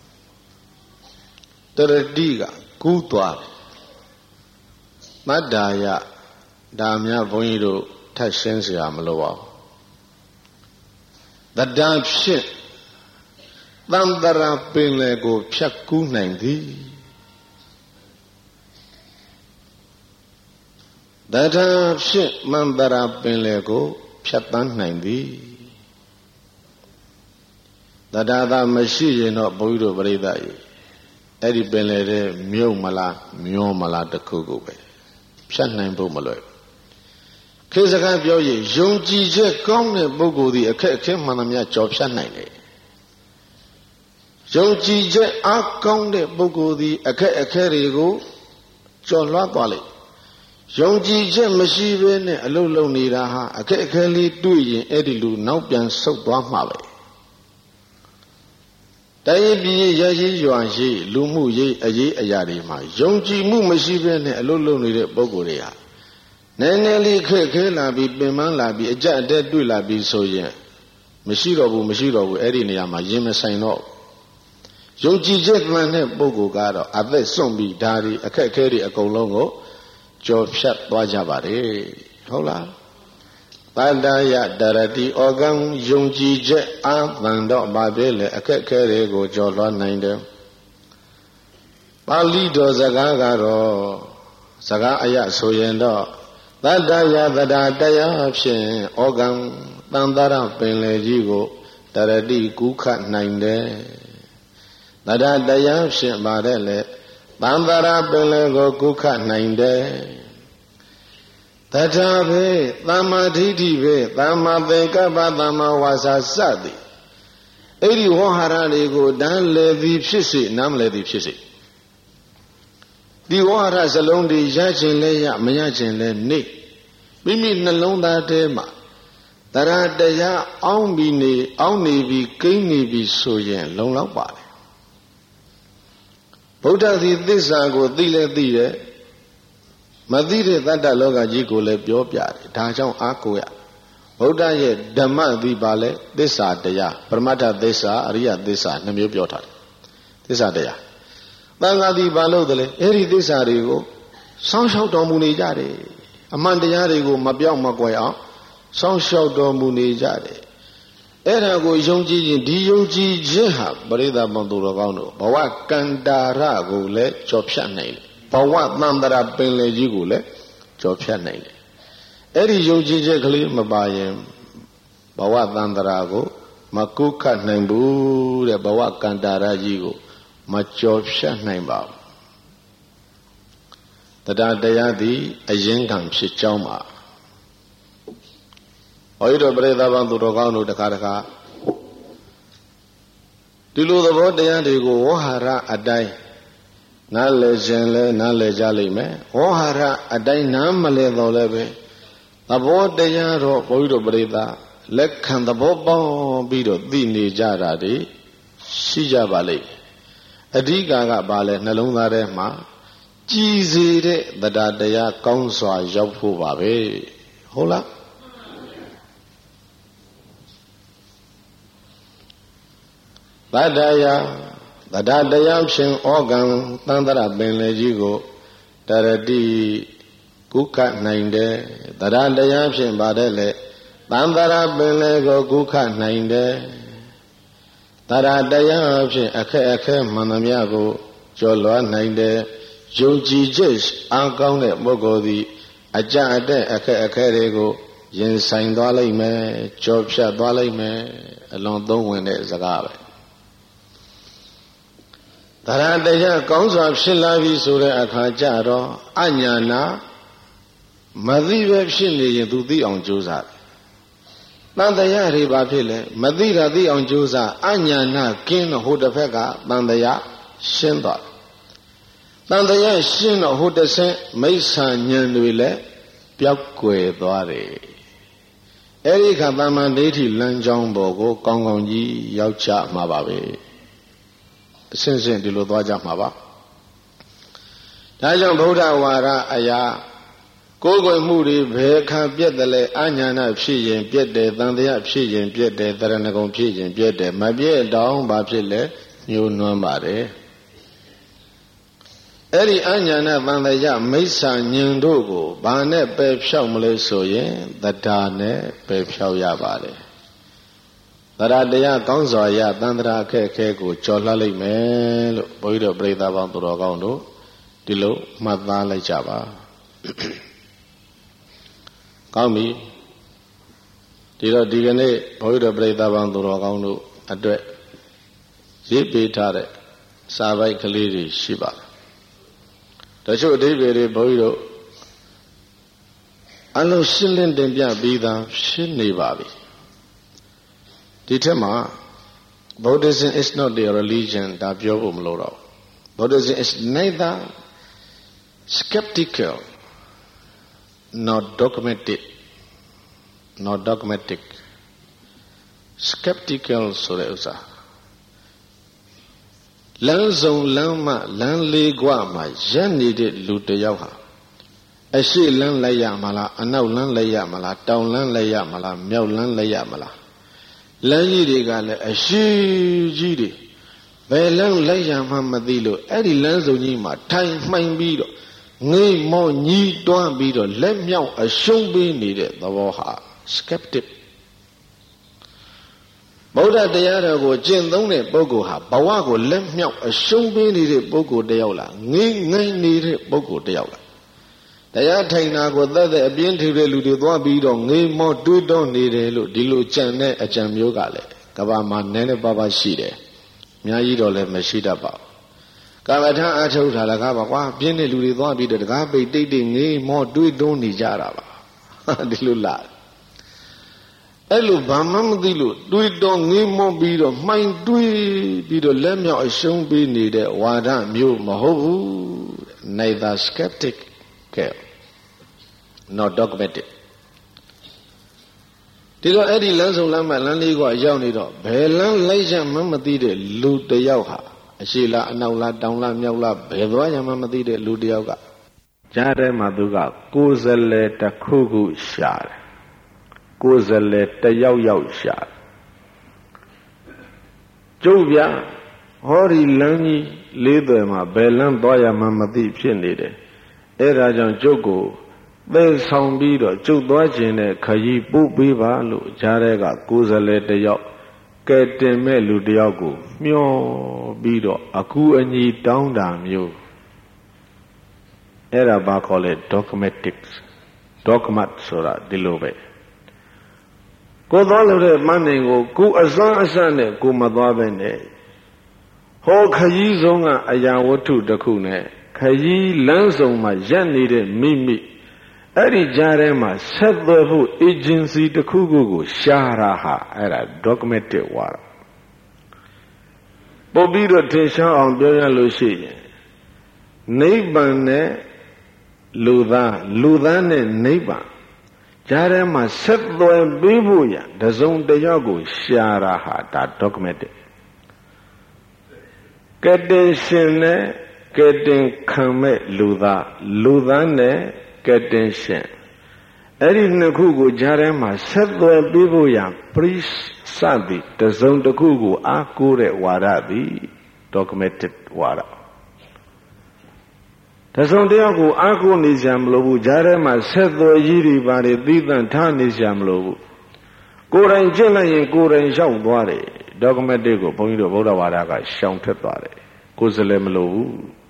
တရတိကကူးသွားတယ်တတ္တာယဒါများဘုန်းကြီးတို့ထပ်ရှင်းစရာမလိုပါဘူးတတ္တဖြစ်သံတရာပင်လေကိုဖြတ်ကူးနိုင်သည်တတ္တဖြစ်မန္တရာပင်လေကိုဖြတ်တန်းနိုင်သည်တတ္တသာမရှိရင်တော့ဘုန်းကြီးတို့ပြိဿရေအဲ့ဒီပင်လေတဲ့မြုပ်မလားမျောမလားတစ်ခုခုပဲဖြတ်နိုင်ဖို့မလွယ်ခေစကားပြောရင်ယုံကြည်ချက်ကောင်းတဲ့ပုဂ္ဂိုလ်ဒီအခက်အခဲမှန်သမျှကြော်ဖြတ်နိုင်တယ်ယုံကြည်ချက်အားကောင်းတဲ့ပုဂ္ဂိုလ်ဒီအခက်အခဲတွေကိုကျော်လွှားသွားလိမ့်ယုံကြည်ချက်မရှိဘဲနဲ့အလုပ်လုပ်နေတာဟာအခက်အခဲလေးတွေ့ရင်အဲ့ဒီလူနောက်ပြန်ဆုတ်သွားမှာပဲတိုင်းပြည်ရရှိရွာရှိလူမှုရေးအရေးအရာတွေမှာယုံကြည်မှုမရှိဘဲနဲ့အလုပ်လုပ်နေတဲ့ပုဂ္ဂိုလ်တွေဟာနည်းနည်းလေးခက်ခဲလာပြီးပင်ပန်းလာပြီးအကြက်အတက်တွေ့လာပြီးဆိုရင်မရှိတော့ဘူးမရှိတော့ဘူးအဲ့ဒီနေရာမှာရင်မဆိုင်တော့ယုံကြည်ချက်မှန်တဲ့ပုဂ္ဂိုလ်ကတော့အသက်စွန့်ပြီးဓာရီအခက်အခဲတွေအကုန်လုံးကိုကျော်ဖြတ်သွားကြပါတယ်ဟုတ်လားတတ္တယတရတိဩကံယုံကြည်ချက်အာသံတော့ဘာဖြစ်လဲအခက်အခဲတွေကိုကျော်လွှားနိုင်တယ်ပါဠိတော်စကားကတော့စကားအရဆိုရင်တော့တတ္တယတတတရားဖြင့်ဩကံတန်တရပင်လေကြီးကိုတရတိကူးခတ်နိုင်တယ်တတ္တတရားဖြင့်ပါတယ်လေတန်တရပင်လေကိုကူးခတ်နိုင်တယ်တထာဘေသမ္မာဒိဋ္ဌိဘေသမ္မာသင်္ကပ္ပသမ္မာဝါစာစသည်အဲ့ဒီဝဟရတွေကိုတန်းလေသည်ဖြစ်စေနားမလဲသည်ဖြစ်စေဒီဝဟရစလုံးတွေရခြင်းလဲရမရခြင်းလဲနေမိမိနှလုံးသားထဲမှာတရတရားအောင်းပြီးနေအောင်းနေပြီးကိန်းနေပြီးဆိုရင်လုံလောက်ပါတယ်ဗုဒ္ဓသည်သစ္စာကိုသိလဲသိတယ်မသိတဲ့တတ္တလောကကြီးကိုလည်းပြောပြတယ်ဒါကြောင့်အားကိုးရဗုဒ္ဓရဲ့ဓမ္မသည်ပါလဲသစ္စာတရားပရမတ္ထသစ္စာအရိယသစ္စာနှမျိုးပြောထားတယ်သစ္စာတရားသံဃာသည်ပါလို့တည်းအဲ့ဒီသစ္စာတွေကိုစောင့်ရှောက်တော်မူနေကြတယ်အမှန်တရားတွေကိုမပြောင်းမကွယ်အောင်စောင့်ရှောက်တော်မူနေကြတယ်အဲ့ဒါကိုယုံကြည်ရင်ဒီယုံကြည်ခြင်းဟာပရိသတ်ပေါင်းသူတော်ကောင်းတို့ဘဝကန္တာရကိုလည်းကျော်ဖြတ်နိုင်တယ်ဘဝသံတရာပင်လေကြီးကိုလည်းကျော်ဖြတ်နိုင်တယ်အဲ့ဒီယုံကြည်ချက်ကလေးမပါရင်ဘဝသံတရာကိုမကုခတ်နိုင်ဘူးတဲ့ဘဝကန္တာရကြီးကိုမကျော်ဖြတ်နိုင်ပါဘူးတရားတရားသည်အရင်ကံဖြစ်ကြောင်းပါဘုရားတော်ပရိသတ်ပေါင်းသူတော်ကောင်းတို့တခါတခါဒီလိုသဘောတရားတွေကိုဝဟရအတိုင်းနားလည်ခြင်းလဲနားလည်ကြလိမ့်မယ်ဝဟရအတိုင်းနားမလည်တော့လည်းပဲသဘောတရားတော့ဘုရားတော်ပရိသတ်လက်ခံသဘောပေါက်ပြီးတော့သိနေကြတာတွေရှိကြပါလိမ့်အဓိကကဘာလဲနှလုံးသားထဲမှာကြည်စေတဲ့တရားတရားကောင်းစွာရောက်ဖို့ပါပဲဟုတ်လားတတ္တယတရားတရားဖြင့်ဩကံသံတရပင်လေကြီးကိုတရတိကုခနိုင်တယ်တရားတရားဖြင့်ပါတယ်လေသံတရပင်လေကိုကုခနိုင်တယ်တရားတရားဖြင့်အခက်အခဲမှန်သမျှကိုကျော်လွှားနိုင်တယ်ယုံကြည်ချက်အားကောင်းတဲ့ပုဂ္ဂိုလ်သည်အကြအတဲ့အခက်အခဲတွေကိုရင်ဆိုင်သွားလိမ့်မယ်ကျော်ဖြတ်သွားလိမ့်မယ်အလွန်သုံးဝင်တဲ့စကားပဲတရားတရားကောင်းစွာဖြစ်လာပြီဆိုတဲ့အခါကျတော့အညာနာမသိပဲဖြစ်နေရင်သူသိအောင်ကြိုးစားတန်တရားတွေဘာဖြစ်လဲမသိတာသိအောင်ကြိုးစားအညာနာကင်းတော့ဟိုတစ်ဖက်ကတန်တရားရှင်းသွားတန်တရားရှင်းတော့ဟိုတစ်ဆင့်မိစ္ဆာဉာဏ်တွေလည်းပျောက်ကွယ်သွားတယ်အဲ့ဒီခါသမ္မာဒိဋ္ဌိလမ်းကြောင်းပေါ်ကိုကောင်းကောင်းကြီးရောက်ချမှာပါပဲအစဉ်စဉ်ဒီလိုသွားကြမှာပါဒါကြောင့်ဗုဒ္ဓဝါဒအရာကိုယ်ကိုယ်မှုတွေဘယ်ခံပြက်တယ်လဲအညာဏဖြစ်ရင်ပြက်တယ်တန်တရားဖြစ်ရင်ပြက်တယ်တရဏဂုံဖြစ်ရင်ပြက်တယ်မပြက်တောင်ဘာဖြစ်လဲညှိုးနွမ်းပါတယ်အဲ့ဒီအညာဏတန်တရားမိစ္ဆာဉာဏ်တို့ကိုဘာနဲ့ပယ်ဖြောက်မလဲဆိုရင်တရားနဲ့ပယ်ဖြောက်ရပါတယ်တရားတရားကောင်းစွာရတန်ត្រာအခက်အခဲကိုကျော်လှလိုက်မယ်လို့ဘုန်းကြီးတို့ပြိဿပေါင်းသူတော်ကောင်းတို့ဒီလိုမှတ်သားလိုက်ကြပါကောင်းပြီဒီတော့ဒီကနေ့ဘုန်းကြီးတို့ပြိဿပေါင်းသူတော်ကောင်းတို့အတွက်ရေးပေးထားတဲ့စာပိုက်ကလေးတွေရှိပါတယ်တချို့အဓိပ္ပာယ်တွေဘုန်းကြီးတို့အလုံးရှင်းလင်းတင်ပြပြီးသားဖြစ်နေပါပြီဒီထက်မှာ Buddhism is not a religion ဒါပြောဖို့မလိုတော့ Buddhism is neither skeptical nor dogmatic nor dogmatic skeptical ဆိုတဲ့ဥစ္စာလမ်းစုံလမ်းမလမ်းလေးกว่าမှာရပ်နေတဲ့လူတစ်ယောက်ဟာအရှိလမ်းလိုက်ရမလားအနောက်လမ်းလိုက်ရမလားတောင်လမ်းလိုက်ရမလားမြောက်လမ်းလိုက်ရမလားလမ်းကြီးတွေကလည်းအရှိကြီးတွေဘယ်လမ်းလိုက်ရမှမသိလို့အဲ့ဒီလမ်းစုံကြီးမှာထိုင်မှိုင်ပြီးတော့ငိမ့်မောညီးတွန်းပြီးတော့လက်မြောက်အရှုံးပေးနေတဲ့သဘောဟာ skeptic ဗုဒ္ဓတရားတော်ကိုကျင့်သုံးတဲ့ပုဂ္ဂိုလ်ဟာဘဝကိုလက်မြောက်အရှုံးပေးနေတဲ့ပုဂ္ဂိုလ်တယောက်လားငိမ့်ငိမ့်နေတဲ့ပုဂ္ဂိုလ်တယောက်လားတရားထိုင်တာကိုသက်သက်အပြင်းထန်တဲ့လူတွေသွားပြီးတော့ငိမ့်မောတွေးတောနေတယ်လို့ဒီလိုကြံတဲ့အကြံမျိုးကလည်းကဘာမှာနည်းနည်းပါးပါးရှိတယ်အများကြီးတော့လည်းမရှိတတ်ပါဘူးကာမထအထုတ်တာလည်းကားပါကွာပြင်းတဲ့လူတွေသွားပြီးတော့တကားပိတ်တိတ်တိတ်ငိမ့်မောတွေးတုံးနေကြတာပါဒီလိုလားအဲ့လိုဘာမှမသိလို့တွေးတော့ငိမ့်မောပြီးတော့မှိုင်တွေးပြီးတော့လက်မြောက်အရှုံးပေးနေတဲ့ဝါဒမျိုးမဟုတ်ဘူး neither skeptic not dogmatic ဒီတော့အဲ့ဒီလမ်းဆုံးလမ်းမလမ်းလေးကရောက်နေတော့ဘယ်လမ်းလိုက်ရမှမသိတဲ့လူတယောက်ဟာအရှိလားအနောက်လားတောင်လားမြောက်လားဘယ်သွားရမှမသိတဲ့လူတယောက်ကကြားထဲမှာသူကကိုယ်စလဲတစ်ခုခုရှာတယ်ကိုယ်စလဲတယောက်ယောက်ရှာတယ်ကျုပ်ဗျာဟောဒီလမ်းကြီးလေးသွယ်မှာဘယ်လမ်းသွားရမှမသိဖြစ်နေတယ်အဲ့ဒါကြောင့်ကျုပ်ကိုသဲဆောင်ပြီးတော့ကျုပ်သွားခြင်းနဲ့ခရီးပို့ပေးပါလို့ကြားထဲကကိုယ်စလဲတယောက်ကဲတင်မဲ့လူတယောက်ကိုမျောပြီးတော့အကူအညီတောင်းတာမျိုးအဲ့ဒါဘာခေါ်လဲ dogmatic dogmat ဆိုတာဒီလိုပဲကိုသွားလို့တဲ့မန်းနေကိုကိုအစွမ်းအစနဲ့ကိုမသွားပဲနဲ့ဟောခရီးဆုံးကအရာဝတ္ထုတစ်ခုနဲ့ခရီးလမ်းစုံမှာရက်နေတဲ့မိမိအဲ့ဒီကြားထဲမှာဆက်သွယ်ဖို့ agency တစ်ခုခုကိုရှာတာဟာအဲ့ဒါ dogmatic ဝါဒပုတ်ပြီးတော့ထင်ရှားအောင်ပြောရလို့ရှိရင်နိဗ္ဗာန်နဲ့လူသားလူသားနဲ့နိဗ္ဗာန်ကြားထဲမှာဆက်သွယ်ပေးဖို့ရတစုံတယောက်ကိုရှာတာဟာဒါ dogmatic ကတဲ့ရှင်နဲ့ကတဲ့ခံမဲ့လူသားလူသားနဲ့ကတဲ့ရှင်အဲ့ဒီနှစ်ခုကိုကြားထဲမှာဆက်သွယ်ပေးဖို့ရပရိစသည်တစုံတစ်ခုကိုအားကိုးတဲ့ဝါဒသည် dogmatic ဝါဒတစုံတယောက်ကိုအားကိုးနေကြမလို့ဘူးကြားထဲမှာဆက်သွယ်ကြီးတွေပါတယ်သီးသန့်ထားနေကြမလို့ဘူးကိုယ်တိုင်ကျင့်လိုက်ရင်ကိုယ်တိုင်ရောက်သွားတယ် dogmatic ကိုဘုန်းကြီးတို့ဗုဒ္ဓဝါဒကရှောင်ထွက်သွားတယ်ကိုယ်စလည်းမလို့ဘူး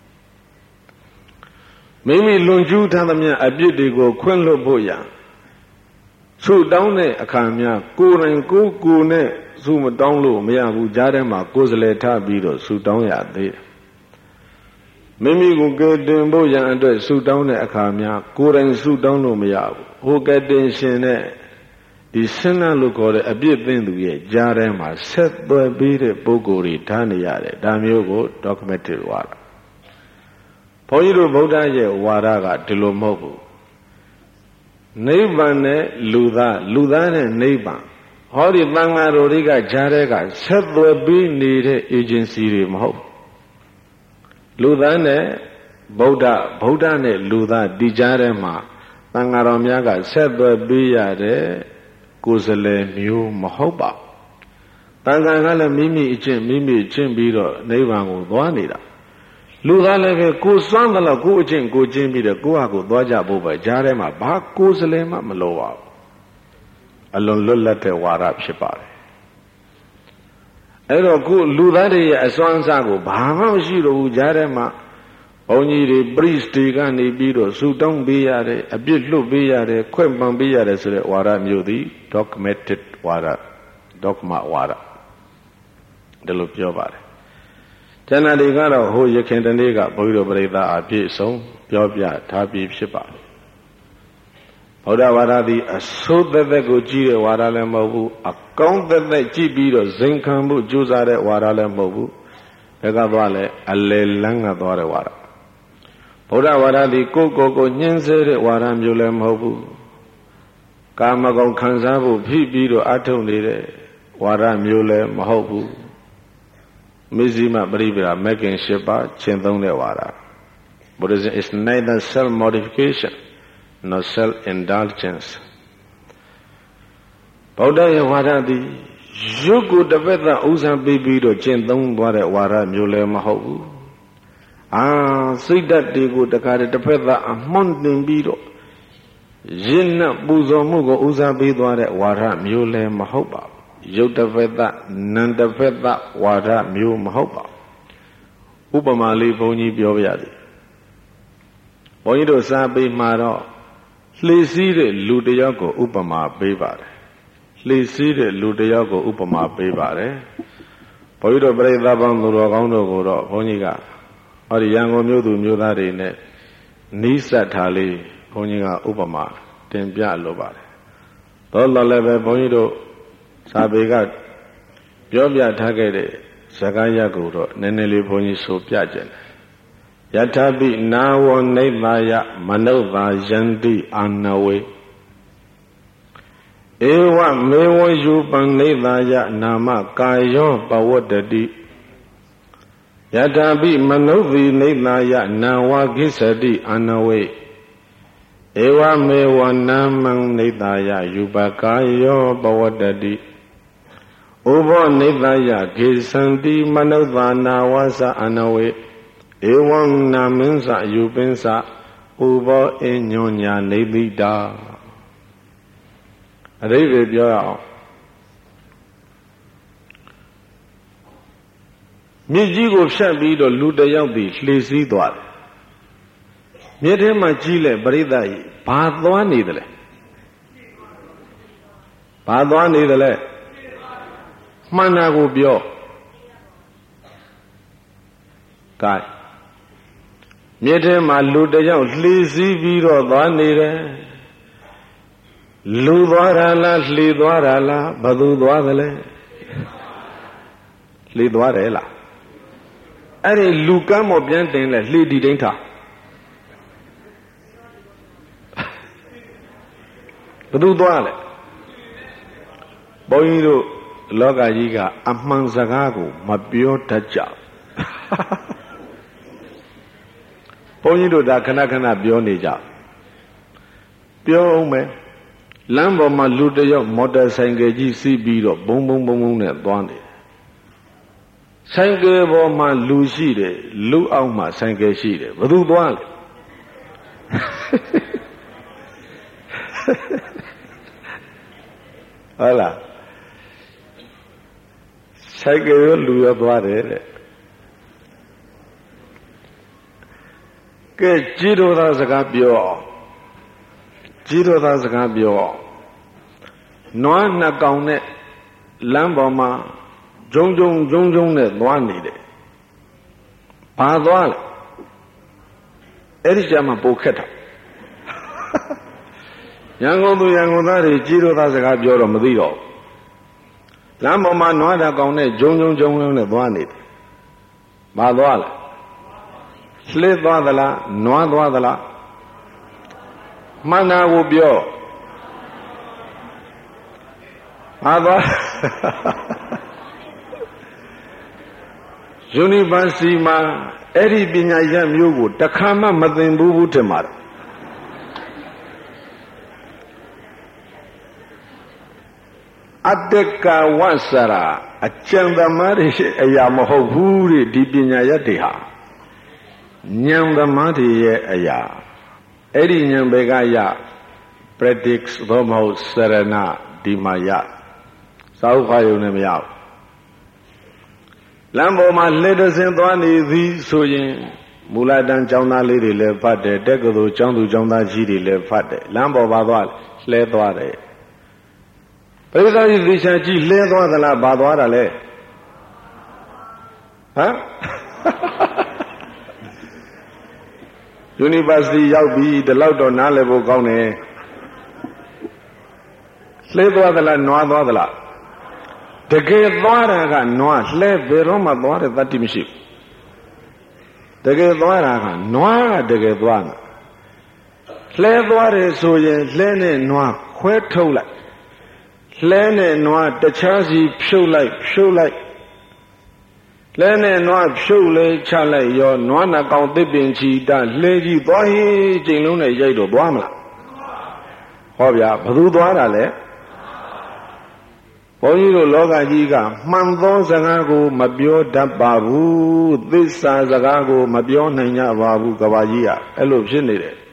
မိမိလွန်ကျူးထားသမျှအပြစ်တွေကိုခွင့်လွတ်ဖို့ရဆုတောင်းတဲ့အခါများကိုယ်တိုင်ကိုယ်ကိုယ်နဲ့ဆုမတောင်းလို့မရဘူးကြားထဲမှာကိုယ်စလဲထားပြီးတော့ဆုတောင်းရသေးတယ်မိမိကိုကယ်တင်ဖို့ရန်အတွက်ဆုတောင်းတဲ့အခါများကိုယ်တိုင်ဆုတောင်းလို့မရဘူးဟိုကယ်တင်ရှင်နဲ့ဒီဆင်းရဲလို့ခေါ်တဲ့အပြစ်သင့်သူရဲ့ကြားထဲမှာဆက်သွယ်ပြီးတဲ့ပုဂ္ဂိုလ်တွေထားနေရတယ်ဒါမျိုးကို dogmatic ဝါဒဘုန်းကြီးတို့ဗုဒ္ဓရဲ့ဝါဒကဒီလိုမဟုတ်ဘူးနိဗ္ဗာန်နဲ့လူသားလူသားနဲ့နိဗ္ဗာန်ဟောဒီသံဃာတော်တွေကကြားထဲကဆက်သွယ်ပြီးနေတဲ့ agency တွေမဟုတ်လူသားနဲ့ဗုဒ္ဓဗုဒ္ဓနဲ့လူသားဒီကြားထဲမှာသံဃာတော်များကဆက်သွယ်ပြီးရတဲ့ကိုယ်စလဲမျိုးမဟုတ်ပါသံဃာကလည်းမိမိအချင်းမိမိချင်းပြီးတော့နိဗ္ဗာန်ကိုသွားနေတာလူသားလည်းပဲကိုယ်စွမ်းသလောက်ကိုယ်အချင်းကိုယ်ချင်းပြီးတော့ကိုယ့်ဟာကိုယ်သွားကြဖို့ပဲကြားထဲမှာဘာကိုယ်စလဲမှမလိုပါဘူးအလွန်လွတ်လပ်တဲ့ဝါဒဖြစ်ပါတယ်အဲ့တော့ခုလူသားတွေရဲ့အစွမ်းအစကိုဘာမှမရှိတော့ဘူးကြားထဲမှာဘုန်းကြီးတွေ priest တွေကနေပြီးတော့ဆူတောင်းပေးရတယ်အပြစ်လွတ်ပေးရတယ်ခွင့်ပန်ပေးရတယ်ဆိုတဲ့ဝါဒမျိုးသည် dogmatic ဝါဒ dogma ဝါဒဒါလိုပြောပါတယ်ကျန်တဲ့တွေကတော့ဟိုရခင်တနေ့ကဘုန်းကြီးတို့ပြိဿအပြည့်ဆုံးပြောပြထားပြီးဖြစ်ပါတယ်ဗုဒ္ဓဝါဒသည်အဆိုးသက်သက်ကိုကြည့်တဲ့ဝါဒလည်းမဟုတ်ဘူးအကောင်းသက်သက်ကြည့်ပြီးတော့ဇင်ခံမှုကြိုးစားတဲ့ဝါဒလည်းမဟုတ်ဘူးဘယ်ကသွားလဲအလေလန်းကသွားတဲ့ဝါဒဗုဒ္ဓဝါဒသည်ကိုယ်ကိုယ်ကိုညှင်းဆဲတဲ့ဝါဒမျိုးလည်းမဟုတ်ဘူးကာမဂုဏ်ခံစားဖို့ဖိပြီးတော့အထုတ်နေတဲ့ဝါဒမျိုးလည်းမဟုတ်ဘူးမဇ္ဈိမပရိပဒါမဂ်ကင်၈ပါးကျင့်သုံးတဲ့ဝါဒ Buddhism is neither self modification nor self indulgence ဗုဒ္ဓရဲ့ဝါဒသည်ရုပ်ကိုတစ်ဖက်သားဥစ္စာပေးပြီးတော့ကျင့်သုံးသွားတဲ့ဝါဒမျိုးလည်းမဟုတ်ဘူးအာစိတ်ဓာတ်တွေကိုတခါတည်းတစ်ဖက်သားအမွန့်တင်ပြီးတော့ရင်းနှံ့ပူဇော်မှုကိုဥစ္စာပေးသွားတဲ့ဝါဒမျိုးလည်းမဟုတ်ပါဘူးရုပ်တစ်ဖက်သားနာမ်တစ်ဖက်သားဝါဒမျိုးမဟုတ်ပါဘူးဥပမာလေးဘုန်းကြီးပြောပြရစီဘုန်းကြီးတို့စာပေမှာတော့လှေစီးတဲ့လူတစ်ယောက်ကိုဥပမာပေးပါတယ်လှေစီးတဲ့လူတစ်ယောက်ကိုဥပမာပေးပါတယ်ဘုန်းကြီးတို့ပြိဿပေါင်းသူတော်ကောင်းတို့ကိုတော့ဘုန်းကြီးကဟောဒီရန်ကုန်မြို့သူမြို့သားတွေနဲ့နီးစပ်ထားလေးဘုန်းကြီးကဥပမာတင်ပြလိုပါတယ်သောတော်လည်းပဲဘုန်းကြီးတို့စာပေကပြောပြထားခဲ့တဲ့စကားရပ်ကိုတော့နည်းနည်းလေးဘုန်းကြီးဆိုပြကြတယ်ယထာပိနာဝနိဗ္ဗာယမနုဿာယန္တိအာနဝေဧဝမေဝယူပံနိဗ္ဗာယနာမကာယောပဝတ္တတိယထာပိမနုဿိနိဗ္ဗာယနာဝကိစ္စတိအာနဝေဧဝမေဝနာမံနိဗ္ဗာယယူပကာယောပဝတ္တတိဥဘောနိဗ္ဗာယခေသံတိမနုဿာနာဝသအာနဝေဧဝံနာမင်းစယူပင်းစဥဘောအညွန်ညာနေတိတာအရိပ်ပြောရအောင်မြစ်ကြီးကိုဖြတ်ပြီးတော့လူတစ်ယောက်သည်လှေစီးသွားတယ်မြစ်ထဲမှာကြီးလဲပရိသတ်ကြီးဘာသွားနေသလဲဘာသွားနေသလဲမှန်တာကိုပြောကဲမြစ်ထဲမှာလူတစ်ယောက်လှေစီးပြီးတော့သွားနေတယ်လူသွားတာလားလှေသွားတာလားဘယ်သူသွားသလဲလှေသွားတယ်လားအဲ့ဒီလူကမ်းမော်ပြန်တင်လဲလှေဒီတိုင်းထားဘယ်သူသွားလဲဘုန်းကြီးတို့လောကကြီးကအမှန်စကားကိုမပြောတတ်ကြဘုန်းကြီးတို့ဒါခဏခဏပြောနေကြပြောအောင်မယ်လမ်းပေါ်မှာလူတစ်ယောက်မော်တော်ဆိုင်ကယ်ကြီးစီးပြီးတော့ဘုံဘုံဘုံဘုံနဲ့သွားနေတယ်ဆိုင်ကယ်ပေါ်မှာလူရှိတယ်လူအောက်မှာဆိုင်ကယ်ရှိတယ်ဘယ်သူသွားလဲဟုတ်လားဆိုင်ကယ်ရောလူရောသွားတယ်တဲ့ကဲကြည်တော်သားစကားပြောအောင်ကြည်တော်သားစကားပြောအောင်နွားနှစ်ကောင်နဲ့လမ်းပေါ်မှာဂျုံဂျုံဂျုံဂျုံနဲ့သွားနေတယ်ဘာသွားလဲအဲ့ဒီကြမှာပိုခက်တာရန်ကုန်သူရန်ကုန်သားတွေကြည်တော်သားစကားပြောတော့မသိတော့လမ်းပေါ်မှာနွားတစ်ကောင်နဲ့ဂျုံဂျုံဂျုံဂျုံနဲ့သွားနေတယ်ဘာသွားလဲလှေသွားသလားနွားသွားသလားမှန်တာကိုပြောဘာသွားယူနီဗာစီမှာအဲ့ဒီပညာရပ်မျိုးကိုတခါမှမသင်ဘူးဘူးထင်ပါတယ်အတ္တကဝဆရာအကျဉ်းသမားတွေအရာမဟုတ်ဘူးတဲ့ဒီပညာရပ်တွေဟာဉာဏ်သမားတွေရဲ့အရာအဲ့ဒီဉာဏ်ဘက်ကရ practice သို့မဟုတ် sarana ဒီမှာရစာဥပ္ပါယုံနဲ့မရဘူးလမ်းပေါ်မှာလက်တဆင်သွားနေသည်ဆိုရင်မူလတန်းကျောင်းသားလေးတွေလည်းဖတ်တယ်တက္ကသိုလ်ကျောင်းသူကျောင်းသားကြီးတွေလည်းဖတ်တယ်လမ်းပေါ်ပါသွားလှဲသွားတယ်ပရိသတ်ကြီးသေချာကြည့်လှဲသွားသလားဘာသွားတာလဲဟမ်University ရောက်ပြီဒီလောက်တော့နားလည်ဖို့ကောင်းတယ်လှဲသွားသလားနွားသွားသလားတကယ်သွားတာကနွားလှဲဘယ်တော့မှသွားတဲ့တတ္တိမရှိဘူးတကယ်သွားတာကနွားကတကယ်သွားတာလှဲသွားတယ်ဆိုရင်လှဲနဲ့နွားခွဲထုတ်လိုက်လှဲနဲ့နွားတခြားစီဖြုတ်လိုက်ဖြုတ်လိုက်လဲနဲ့နွားဖြုတ်လဲချလိုက်ရောနွားနှကောင်သစ်ပင်ချီတလှဲကြီးသွားဟေးကျိန်လုံးနဲ့ရိုက်တော့သွားမလားဟောဗျာဘယ်သူသွားတာလဲဘုန်းကြီးတို့လောကကြီးကမှန်သောစကားကိုမပြောတတ်ပါဘူးသစ္စာစကားကိုမပြောနိုင်ကြပါဘူးကဘာကြီးကအဲ့လိုဖြစ်နေတယ်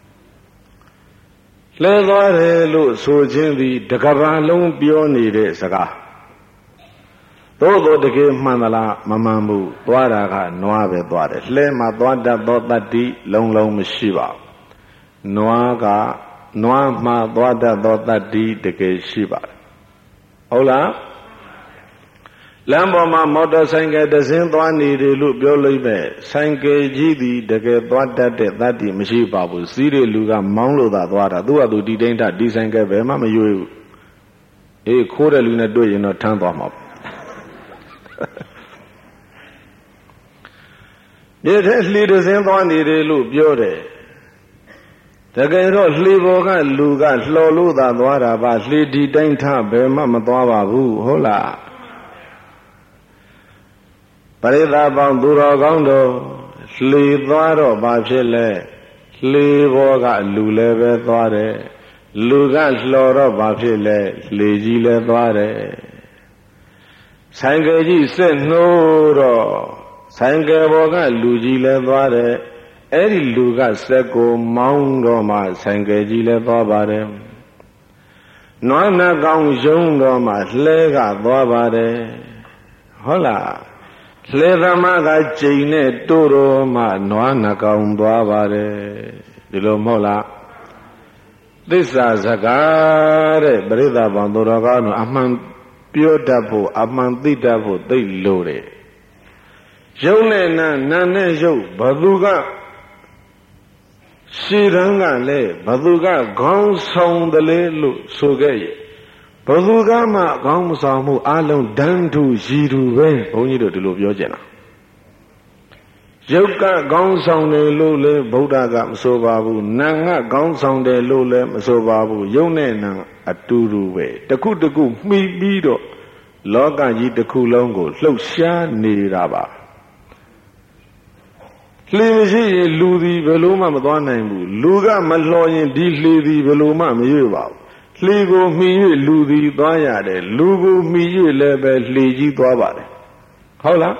လဲသွားတယ်လို့ဆိုခြင်းသည်တကဘာလုံးပြောနေတဲ့စကားသို့သောတကယ်မှန်သလားမမှန်ဘူးသွားတာကနွားပဲသွားတယ်လှဲမှာသွားတတ်သောတတ္တိလုံးလုံးမရှိပါဘူးနွားကနွားမှာသွားတတ်သောတတ္တိတကယ်ရှိပါတယ်ဟုတ်လားလမ်းပေါ်မှာမော်တော်ဆိုင်ကယ်တစ်စင်းသွားနေတယ်လို့ပြောလိုက်ပဲဆိုင်ကယ်ကြီးသည်တကယ်သွားတတ်တဲ့တတ္တိမရှိပါဘူးစီးတဲ့လူကမောင်းလို့သာသွားတာသူကသူဒီတိုင်းထဒီဆိုင်ကယ်ပဲမှမရွေးဘူးအေးခိုးတဲ့လူနဲ့တွေ့ရင်တော့ထမ်းသွားမှာဒီထဲလှေတစ်စင်းသွားနေတယ်လို့ပြောတယ်တကယ်တော့လှေပေါ်ကလူကလှော်လို့သာသွားတာပါလှေဒီတိုင်းထဘယ်မှမသွားပါဘူးဟုတ်လားပရိသတ်ပေါင်းသူတော်ကောင်းတို့လှေသွားတော့ဘာဖြစ်လဲလှေပေါ်ကလူလည်းပဲသွားတယ်လူကလှော်တော့ဘာဖြစ်လဲလှေကြီးလည်းသွားတယ်ဆိုင်ကယ်ကြီးစစ်နှိုးတော့ဆိုင်ကယ်ပေါ်ကလူကြီးလည်းသွားတယ်အဲ့ဒီလူကစက်ကိုမောင်းတော့မှဆိုင်ကယ်ကြီးလည်းသွားပါတယ်နွားနှကောင်ယုံတော့မှလှဲကသွားပါတယ်ဟုတ်လားလှဲသမားကကျိန်နဲ့တို့တော့မှနွားနှကောင်သွားပါတယ်ဒီလိုမဟုတ်လားသစ္စာစကားတဲ့ပရိသတ်ပေါင်းသူတော်ကောင်းတို့အမှန်ပြောတတ်ဖို့အမှန်သိတတ်ဖို့သိလို့တယ်ရုပ်နဲ့နာနာနဲ့ရုပ်ဘသူကရှည်တန်းကလည်းဘသူကခေါင်းဆောင်တယ်လေလို့ဆိုခဲ့ရဲ့ဘသူကမှခေါင်းမဆောင်မှုအလုံးတန်းထူရည်ထူပဲဘုန်းကြီးတို့ဒီလိုပြောကြတာရုပ်ကခေါင်းဆောင်တယ်လို့လည်းဗုဒ္ဓကမဆိုပါဘူးနာကခေါင်းဆောင်တယ်လို့လည်းမဆိုပါဘူးရုပ်နဲ့နာအတူတူပဲတခုတခုမှီပြီးတော့လောကကြီးတစ်ခုလုံးကိုလှုပ်ရှားနေတာပါလှေမရှိရင်လူသည်ဘယ်လိုမှမသွားနိုင်ဘူးလူကမလှော်ရင်ဒီလှေသည်ဘယ်လိုမှမရွေ့ပါဘူးလှေကိုမှီ၍လူသည်သွားရတယ်လူကိုမှီ၍လည်းပဲလှေကြီးသွားပါတယ်ဟုတ်လား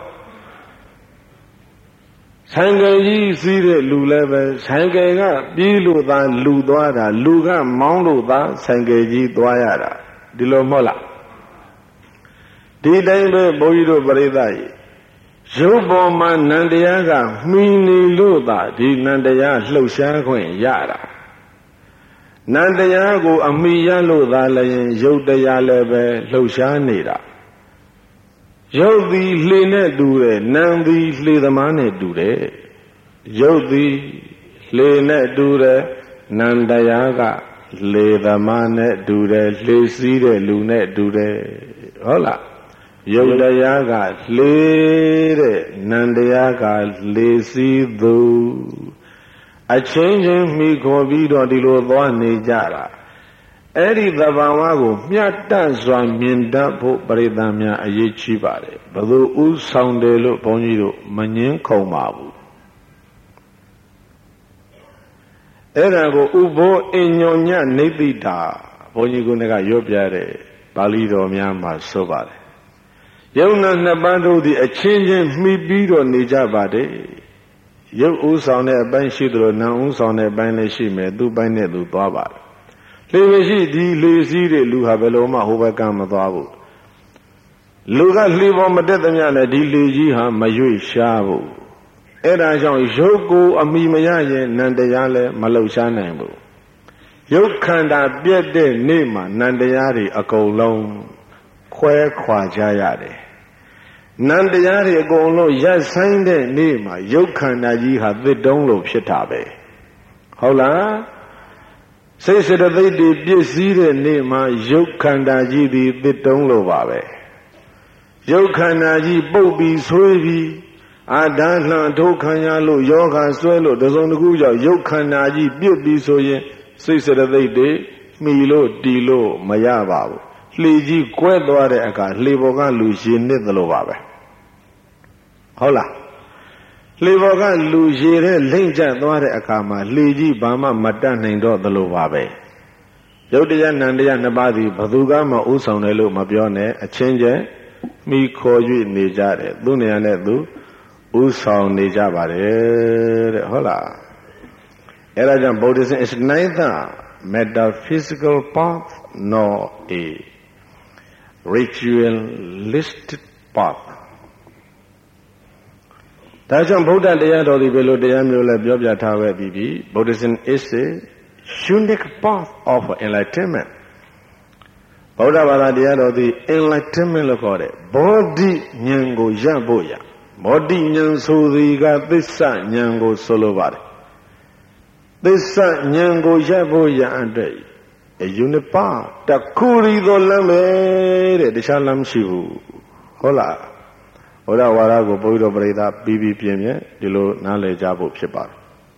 ဆိုင်ကယ်ကြီးစီးတဲ့လူလည်းပဲဆိုင်ကယ်ကပြေးလို့သာလူသွားတာလူကမောင်းလို့သာဆိုင်ကယ်ကြီးသွားရတာဒီလိုမဟုတ်လားဒီတိုင်းပဲဘုန်းကြီးတို့ပရိသတ်ကြီးရုပ်ပေါ်မှာနန္တရားကမှီနေလို့သာဒီနန္တရားလှုပ်ရှားခွင့်ရတာနန္တရားကိုအမိရလို့သာလည်းရုပ်တရားလည်းပဲလှုပ်ရှားနေတာရုပ်သည်လှေနဲ့တူတယ်နာမ်သည်လှေသမားနဲ့တူတယ်ရုပ်သည်လှေနဲ့တူတယ်နန္တရားကလှေသမားနဲ့တူတယ်လှေစီးတဲ့လူနဲ့တူတယ်ဟုတ်လားရုပ်တရားကလှေတဲ့နန္တရားကလှေစီးသူအချင်းချင်းမိခေါ်ပြီးတော့ဒီလိုသွားနေကြတာအဲ့ဒီသဘာဝကိုမျှတစွာမြင်တတ်ဖို့ပရိသတ်များအရေးကြီးပါတယ်ဘယ်သူဥဆောင်တယ်လို့ဘုန်းကြီးတို့မငင်းခုံပါဘူးအဲ့ဒါကိုဥဘောအညောညနေတိတာဘုန်းကြီးကရွတ်ပြတဲ့ပါဠိတော်များမှာဆိုပါတယ်ယုံနာနှစ်ပါးတို့သည်အချင်းချင်းမှီပြီးတော့နေကြပါတယ်ရုပ်ဥဆောင်တဲ့အပိုင်းရှိသလိုနာမ်ဥဆောင်တဲ့အပိုင်းလည်းရှိမယ်သူ့ပိုင်းနဲ့သူသွားပါတယ်လှေမရှိဒီလေစည်းတဲ့လူဟာဘယ်လိုမှဟိုဘက်ကမသွားဘူးလူကလှေပေါ်မတက်သမျှနဲ့ဒီလေကြီးဟာမရွေ့ရှားဘူးအဲ့ဒါကြောင့်ရုပ်ကိုအမိမရရင်နန္တရားလည်းမလှုပ်ရှားနိုင်ဘူးရုပ်ခန္ဓာပြည့်တဲ့နေ့မှာနန္တရားတွေအကုန်လုံးခွဲခွာကြရတယ်နန္တရားတွေအကုန်လုံးရပ်ဆိုင်တဲ့နေ့မှာရုပ်ခန္ဓာကြီးဟာသစ်တုံးလို့ဖြစ်တာပဲဟုတ်လားစိတ်စေတသိက်တွေပြည့်စည်တဲ့နေ့မှာရုပ်ခန္ဓာကြီးဒီသစ်တုံးလို့ပါပဲရုပ်ခန္ဓာကြီးပုတ်ပြီးဆွေးပြီးအာဓာလှန်ထိုးခံရလို့ယောဂဆွဲလို့တစုံတစ်ခုကြောင့်ရုပ်ခန္ဓာကြီးပြည့်ပြီးဆိုရင်စိတ်စေတသိက်တွေမှီလို့တီလို့မရပါဘူးလှေကြီးကွဲသွားတဲ့အခါလှေပေါ်ကလူရေနစ်သလိုပါပဲဟုတ်လားလှေပေါ်ကလူရေတဲ့လိမ့်ကျသွားတဲ့အခါမှာလှေကြီးဘာမှမတတ်နိုင်တော့သလိုပါပဲယုတ်တရားနန္တရားနှစ်ပါးသည်ဘသူကမှဥဆောင်တယ်လို့မပြောနဲ့အချင်းချင်းမိခေါ်၍နေကြတယ်သူနေရာနဲ့သူဥဆောင်နေကြပါတယ်တဲ့ဟုတ်လားအဲဒါကြောင့် Buddhism is neither metaphysical path nor a ritualistic path ဒါကြောင့်ဗုဒ္ဓတရားတော်ဒီဘယ်လိုတရားမျိုးလဲပြောပြထားခဲ့ပြီးပြီ Buddhism is a unique path of enlightenment ဗုဒ္ဓဘာသာတရားတော်ဒီ enlightenment လို့ခေါ်တယ်ဘောဓိဉာဏ်ကိုရဖို့ရဘောဓိဉာဏ်ဆိုသည်ကသစ္စာဉာဏ်ကိုဆိုလိုပါတယ်သစ္စာဉာဏ်ကိုရဖို့ရအတွက် a unique path တခုရီသောလမ်းပဲတဲ့တခြားလမ်းမရှိဘူးဟုတ်လားဘုရားဝါဒကိုဘုရားတော်ပရိသတ်ပြီးပြီးပြင်းပြင်းဒီလိုနားလည်ကြဖို့ဖြစ်ပါတယ်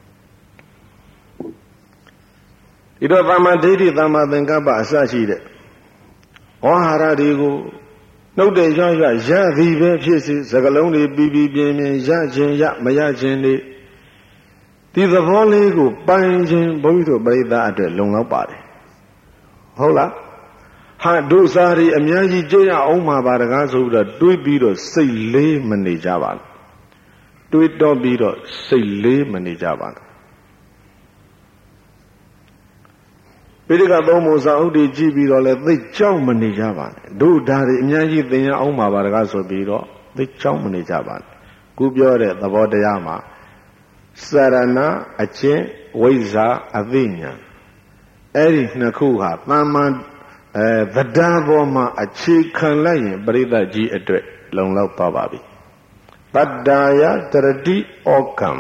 ဒီတော့သမ္မာဒိဋ္ဌိသမ္မာသင်္ကပ္ပအစရှိတဲ့ဝါဟာရတွေကိုနှုတ်တဲ့ရရရသည်ပဲဖြစ်စေစကလုံးတွေပြီးပြီးပြင်းပြင်းရခြင်းရမရခြင်းတွေဒီသဘောလေးကိုပိုင်ခြင်းဘုရားတို့ပရိသတ်အတွက်လုံလောက်ပါတယ်ဟုတ်လားဟာဒုစာရီအများကြီးကြည့်ရအောင်မှာပါတကားဆိုပြီးတော့တွေးပြီးတော့စိတ်လေးမနေကြပါနဲ့တွေးတော့ပြီးတော့စိတ်လေးမနေကြပါနဲ့ပိဋကသုံးပုံစာဥဒိကြည့်ပြီးတော့လဲသိကြောက်မနေကြပါနဲ့တို့ဒါတွေအများကြီးသင်ရအောင်မှာပါတကားဆိုပြီးတော့သိကြောက်မနေကြပါနဲ့ခုပြောတဲ့သဘောတရားမှာစရဏအချင်းဝိဇ္ဇာအသိဉာဏ်အဲ့ဒီနှစ်ခုဟာသမ္မာအဲသဒ္ဒါပေါ်မှာအခြေခံလိုက်ရင်ပရိသတ်ကြီးအတွက်လုံလောက်သွားပါပြီတတ္တာယတရတိဩကံ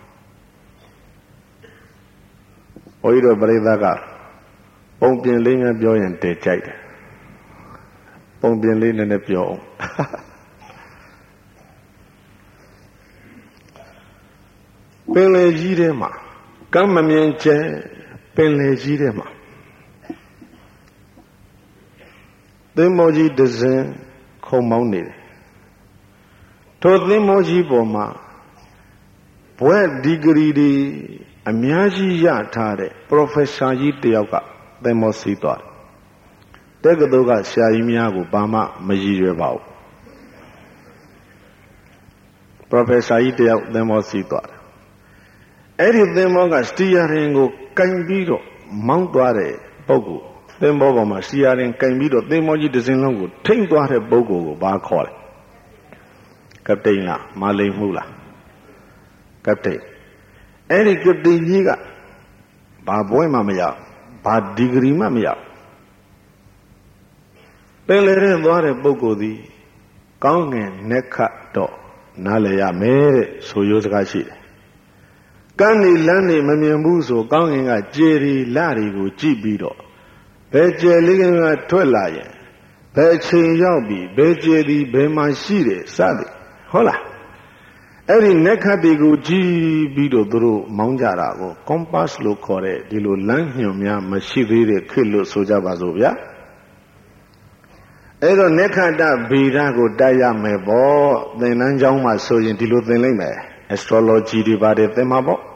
ဘုရားတို့ပရိသတ်ကပုံပြင်လေးငါပြောရင်တည်ကြိုက်တယ်ပုံပြင်လေးနည်းနည်းပြောအောင်ပင်လေကြီးထဲမှာကမ်းမမြင်ကျဲပင်လေကြီးထဲမှာသင်္ဘောကြီးတစ်စင်းခုံမောင်းနေတယ်ထိုသင်္ဘောကြီးပေါ်မှာဘွဲ့ဒီဂရီတွေအများကြီးရထားတဲ့ professor ကြီးတယောက်ကသင်္ဘောစီးသွားတယ်တက္ကသိုလ်ကဆရာကြီးများကိုဘာမှမရည်ရွယ်ပါဘူး professor ကြီးတယောက်သင်္ဘောစီးသွားတယ်အဲ့ဒီသင်္ဘောကစတီယာရင်ကိုကင်ပြီးတော့မောင်းသွားတဲ့ပုဂ္ဂိုလ်သင်္ဘောပေါ်မှာစတီယာရင်ကင်ပြီးတော့သင်္ဘောကြီးတစ်စင်းလုံးကိုထိမ့်သွားတဲ့ပုဂ္ဂိုလ်ကိုဘာခေါ်လဲကပတိန်လားမလိမ်မှုလားကပတိန်အဲ့ဒီကပတိန်ကြီးကဘာဘွဲမှမရဘာဒီဂရီမှမရပင်လေရင်သွားတဲ့ပုဂ္ဂိုလ်သည်ကောင်းငင်နဲ့ခတ်တော့နားလည်ရမယ်တဲ့ဆိုရိုးစကားရှိတယ်ကန်းနေလမ်းနေမမြင်ဘူးဆိုကောင်းငင်ကကျေရီလတွေကိုကြည့်ပြီးတော့ဘယ်ကျေလေးကထွက်လာရင်ဘယ်ချိန်ရောက်ပြီဘယ်ကျေသည်ဘယ်မှာရှိတယ်စသည်ဟုတ်လားအဲ့ဒီနက်ခတ်တွေကိုကြည့်ပြီးတော့သူတို့မောင်းကြတာကို compass လို့ခေါ်တဲ့ဒီလိုလမ်းညွှန်များမရှိသေးတဲ့ခေတ်လို့ဆိုကြပါစို့ဗျာအဲ့တော့နက်ခတ်တဗေဒကိုတိုက်ရမယ်ပေါ့သင်္นานကျောင်းမှာဆိုရင်ဒီလိုသင်လိုက်မယ်astrology တွေပါတယ်သင်မှာပေါ့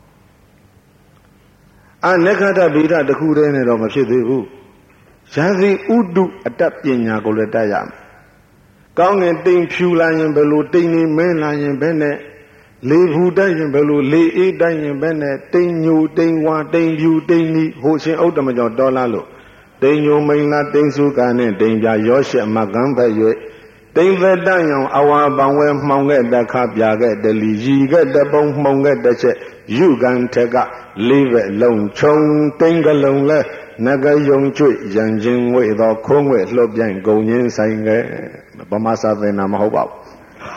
အာနက္ခတ္တဗေဒတခုတည်းနဲ့တော့မဖြစ်သေးဘူးရာဇီဥဒုအတ္တပညာကိုလည်းတတ်ရမယ်ကောင်းငင်တိမ်ဖြူလာရင်ဘယ်လိုတိမ်နေမဲလာရင်ဘယ်နဲ့လေဖူတိုက်ရင်ဘယ်လိုလေအေးတိုက်ရင်ဘယ်နဲ့တိမ်ညူတိမ်ဝါတိမ်ဖြူတိမ်နီဟိုရှင်ဥဒ္ဓမကျော်တော်လာလို့တိမ်ညူမိန်လာတိမ်စုကနဲ့တိမ်ပြရောရှက်မကန်းဖက်၍တိမ်သက်တန်ရောင်အဝါပံဝဲမှောင်ခဲ့တခါပြခဲ့တလီကြီးခဲ့တပုံမှုံခဲ့တစ်ချက်ယူကန်ထက်ကလေးပဲလုံးချုံတိမ်ကလုံးလဲနဂယုံကျွေရန်ချင်းဝဲသောခုံးဝဲလှုပ်ပြိုင်ဂုံရင်းဆိုင်ခဲ့ဗမာစာသင်တာမဟုတ်ပါဘူး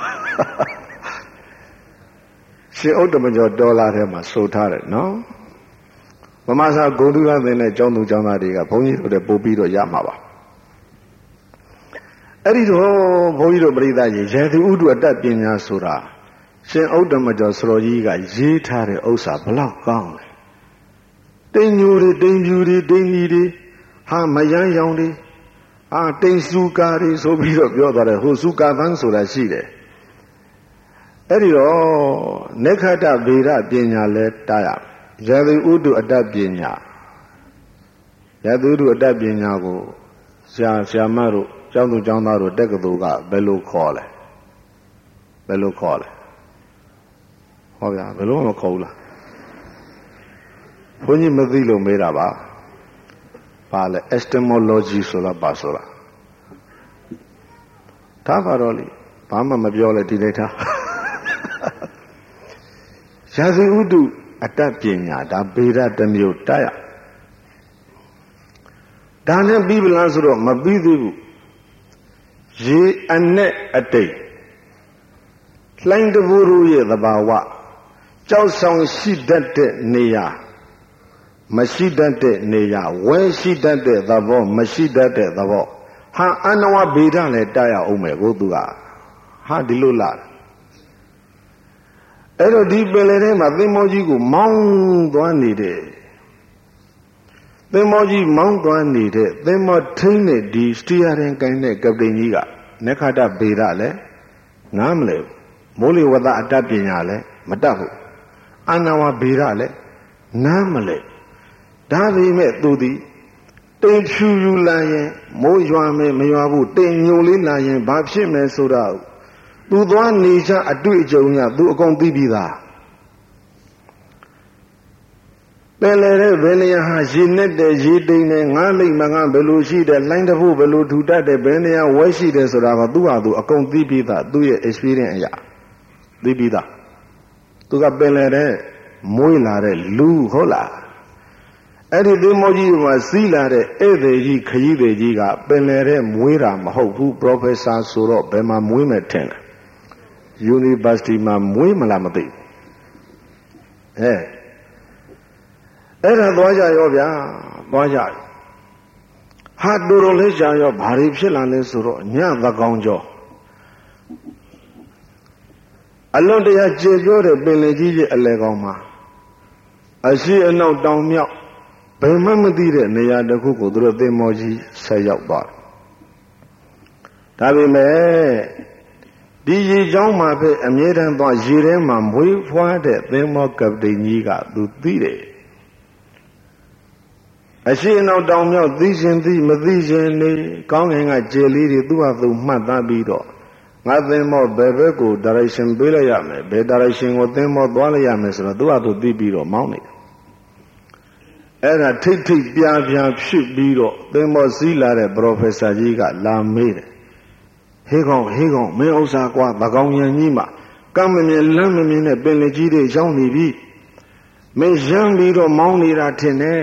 ရှင်ဥဒ္ဓမကျော်ဒေါ်လာထဲမှာဆိုထားတယ်နော်ဗမာစာဂုံတုလသင်တဲ့ကျောင်းသူကျောင်းသားတွေကဘုန်းကြီးတို့တဲ့ပို့ပြီးတော့ရမှာပါအဲ့ဒီတော့ဘုန်းကြီးတို့ပရိသတ်ကြီးရေသူဥဒ္ဓအတ္တပညာဆိုတာရှင်ဥဒ္ဓမကျော်စတော်ကြီးကရေးထားတဲ့ဥစ္စာဘလောက်ကောင်းလဲတိမ်ညူတွေတိမ်ဖြူတွေတိမ်နီတွေဟာမယမ်းရောင်တွေအာတိမ်စုကာတွေဆိုပြီးတော့ပြောသွားတယ်ဟိုစုကာသန်းဆိုတာရှိတယ်အဲ့ဒီတော့နေခတဗေဒပညာလဲတားရရေသူဥဒ္ဓအတ္တပညာရာသီဥတုအတတ်ပညာကိုဆရာဆရာမတို့ကျောင်းသူကျောင်းသားတို့တက္ကသိုလ်ကဘယ်လိုခေါ်လဲဘယ်လိုခေါ်လဲဟောဗျာဘယ်လိုမှမခေါ်ဘူးလားဘုန်းကြီးမသိလို့မေးတာပါပါလဲ epistemology ဆိုတာပါဆိုတာဒါပါတော့လေဘာမှမပြောလဲဒီလိုက်ထားရာဇီဥတုအတတ်ပညာဒါဗေဒတစ်မျိုးတတ်ရဒါနဲ့ပြီးပြီလားဆိုတော့မပြီးသေးဘူးရေအနဲ့အတိတ်လှိုင်းတဘူရရဲ့သဘာဝကြောက်ဆောင်ရှိတတ်တဲ့နေရာမရှိတတ်တဲ့နေရာဝဲရှိတတ်တဲ့သဘောမရှိတတ်တဲ့သဘောဟာအနဝဗေဒလည်းတတ်ရအောင်မယ်ကိုသူကဟာဒီလိုလားအဲ့တော့ဒီပင်လယ်ထဲမှာသင်္ဘောကြီးကိုမောင်းသွားနေတဲ့သင်္ဘောကြီးမောင်းသွားနေတဲ့သင်္ဘောထိန်းတဲ့ဒီစတီယာရင်ကိုင်းတဲ့ကပတိန်ကြီးကနက္ခတဗေဒလည်းနားမလဲမိုးလေဝသအတတ်ပညာလည်းမတတ်ဘူးအနဝဗေဒလည်းနားမလဲဒါပေမဲ့သူသည်တိမ်ဖြူယူလာရင်မိုးရွာမယ်မရွာဘူးတိမ်ညိုလေးလာရင်ဘာဖြစ်မယ်ဆိုတော့သူသွားနေချအတွေ့အကြုံရသူအကုန်သိပြီးသားပင်လေတဲ့ဘယ်နေရာဟာရေနဲ့တဲ့ရေတိမ်နဲ့ငါးလိမ့်မငါဘယ်လိုရှိတယ်လိုင်းတဖို့ဘယ်လိုထူတတ်တယ်ဘယ်နေရာဝဲရှိတယ်ဆိုတာကသူ့ဟာသူအကုန်သိပြီးသားသူ့ရဲ့ experience အရာသိပြီးသားသူကပင်လေတဲ့မွေးလာတဲ့လူဟုတ်လားအဲ့ဒီသင်္ဘောကြီးမှာစီးလာတဲ့ဧည့်သည်ကြီးခရီးသည်ကြီးကပင်လေတဲ့မွေးတာမဟုတ်ဘူး professor ဆိုတော့ဘယ်မှာမွေးမယ်ထင်လဲ university မှာမွေးမလားမသိအဲအဲ့ဒါသွားကြရောဗျာသွားကြဟာတူတော်လေးကြာရောဘာတွေဖြစ်လာလဲဆိုတော့ညသကောင်ကျော်အလွန်တရာကျေပြောတဲ့ပင်လယ်ကြီးရဲ့အလဲကောင်မှာအရှိအနောက်တောင်မြောက်ဘယ်မှမသိတဲ့နေရာတစ်ခုကိုသူတို့သင်္ဘောကြီးဆက်ရောက်သွားတယ်ဒါပေမဲ့ဒီရေချောင်းမှာပဲအမြဲတမ်းသွားရေထဲမှာမွေးဖွားတဲ့သင်္ဘောကပတိန်ကြီးကသူသိတယ်အရှိအနောက်တောင်မြောက်သိရှင်သိမသိရှင်နေကောင်းငင်ကကျေလေးတွေသူ့ဟာသူမှတ်သားပြီးတော့ငါသင်္ဘောဘယ်ဘက်ကို direction ပေးလိုက်ရမယ်ဘယ် direction ကိုသင်္ဘောသွားလိုက်ရမယ်ဆိုတော့သူ့ဟာသူသိပြီးတော့မောင်းနေတယ်အဲ့ဒါထိတ်ထိတ်ပြားပြားဖြစ်ပြီးတော့သင်္ဘောစီးလာတဲ့ professor ကြီးကလာမေးတယ်ဟေးကောင်ဟေးကောင်မင်းဥစ္စာကွာသကောင်ရံကြီးမှာကမ်းမမြင်လမ်းမမြင်နဲ့ပင်လယ်ကြီးတွေရောက်နေပြီမင်းရမ်းပြီးတော့မောင်းနေတာထင်တယ်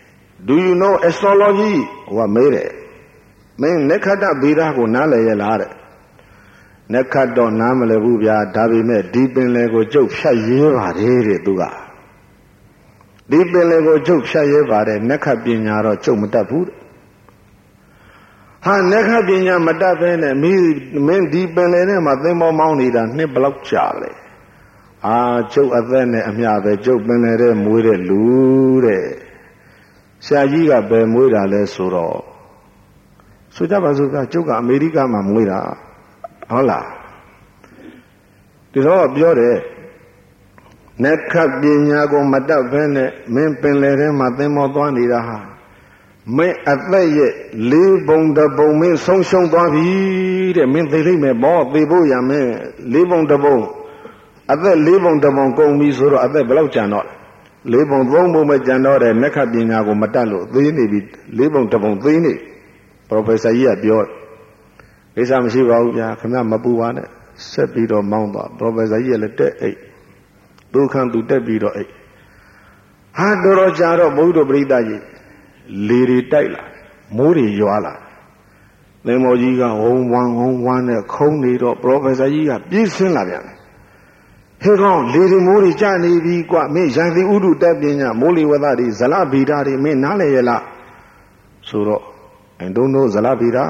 Do you know astrology ဟိုကမေးတယ်မင်းနက္ခတဗေဒကိုနားလည်ရလားတဲ့နက္ခတ်တော့နားမလည်ဘူးဗျာဒါပေမဲ့ဒီပင်လယ်ကိုကျုပ်ဖြတ်ရဲပါတယ်တဲ့သူကဒီပင်လယ်ကိုကျုပ်ဖြတ်ရဲပါတယ်နက္ခတ်ပညာတော့ကျုပ်မတတ်ဘူးတဲ့ဟာနက္ခတ်ပညာမတတ်ဘဲနဲ့မင်းမင်းဒီပင်လယ်ထဲမှာသင်္ဘောမောင်းနေတာနှစ်ဘလောက်ကြာလဲအာကျုပ်အသက်နဲ့အမျှပဲကျုပ်ပင်လယ်ထဲမွေးတဲ့လူတဲ့ဆရာကြီးကဘယ်မွေးတာလဲဆိုတော့ဆိုကြပါစို့ကကျုပ်ကအမေရိကမှာမွေးတာဟုတ်လားဒီတော့ပြောတယ်နက္ခပညာကိုမတတ်ဘဲနဲ့မင်းပင်လယ်ထဲမှာသင်္ဘောသွားနေတာဟာမင်းအသက်ရဲ့လေးပုံတစ်ပုံမင်းဆုံးရှုံးသွားပြီတဲ့မင်းသိလိမ့်မယ်ဘောသိဖို့ရမယ်လေးပုံတစ်ပုံအသက်လေးပုံတစ်ပုံကုန်ပြီဆိုတော့အသက်ဘယ်လောက်ကျန်တော့လေးပုံသုံးပုံပဲကျန်တော့တယ်နက္ခပညာကိုမတတ်လို့သေးနေပြီလေးပုံတစ်ပုံသေးနေ professor ကြီးကပြောကိစ္စမရှိပါဘူးဗျာခင်ဗျမပူပါနဲ့ဆက်ပြီးတော့မောင်းသွား professor ကြီးကလည်းတက်အိတ်ဒုက္ခသူတက်ပြီးတော့အိတ်ဟာတော်တော်ကြာတော့ဘုရားတို့ပရိသတ်ကြီးလေတွေတိုက်လာမိုးတွေရွာလာသင်္ဘောကြီးကဝုံဝမ်းဝုံဝမ်းနဲ့ခုံးနေတော့ professor ကြီးကပြေးဆင်းလာပြန်တယ်ဟေးကောင်လေတွေမိုးတွေကျနေပြီကွမင်းရန်စီဥဒုတက်ပညာမိုးလေဝသတွေဇလဗီဒတွေမင်းနားလည်ရလားဆိုတော့အန်တုံးတို့ဇလဗီဒ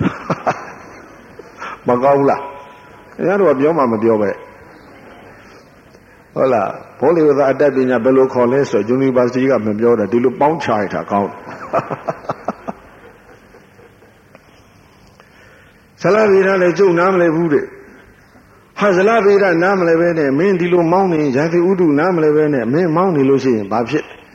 မကောင်းလားခင်ဗျားတို့ကပြောမှမပြောပဲဟုတ်လားဘောလေဝသအတတ်ပညာဘယ်လိုခေါ်လဲဆိုတော့ University ကမပြောတယ်ဒီလိုပေါင်းချရတာကောင်းဇလဗီဒလည်းကျုပ်နားမလဲဘူးတဲ့ဟာဇလဗေဒနားမလဲပဲနဲ့မင်းဒီလိုမောင်းနေရာသီဥတုနားမလဲပဲနဲ့မင်းမောင်းနေလို့ရှိရင်ဘာဖြစ်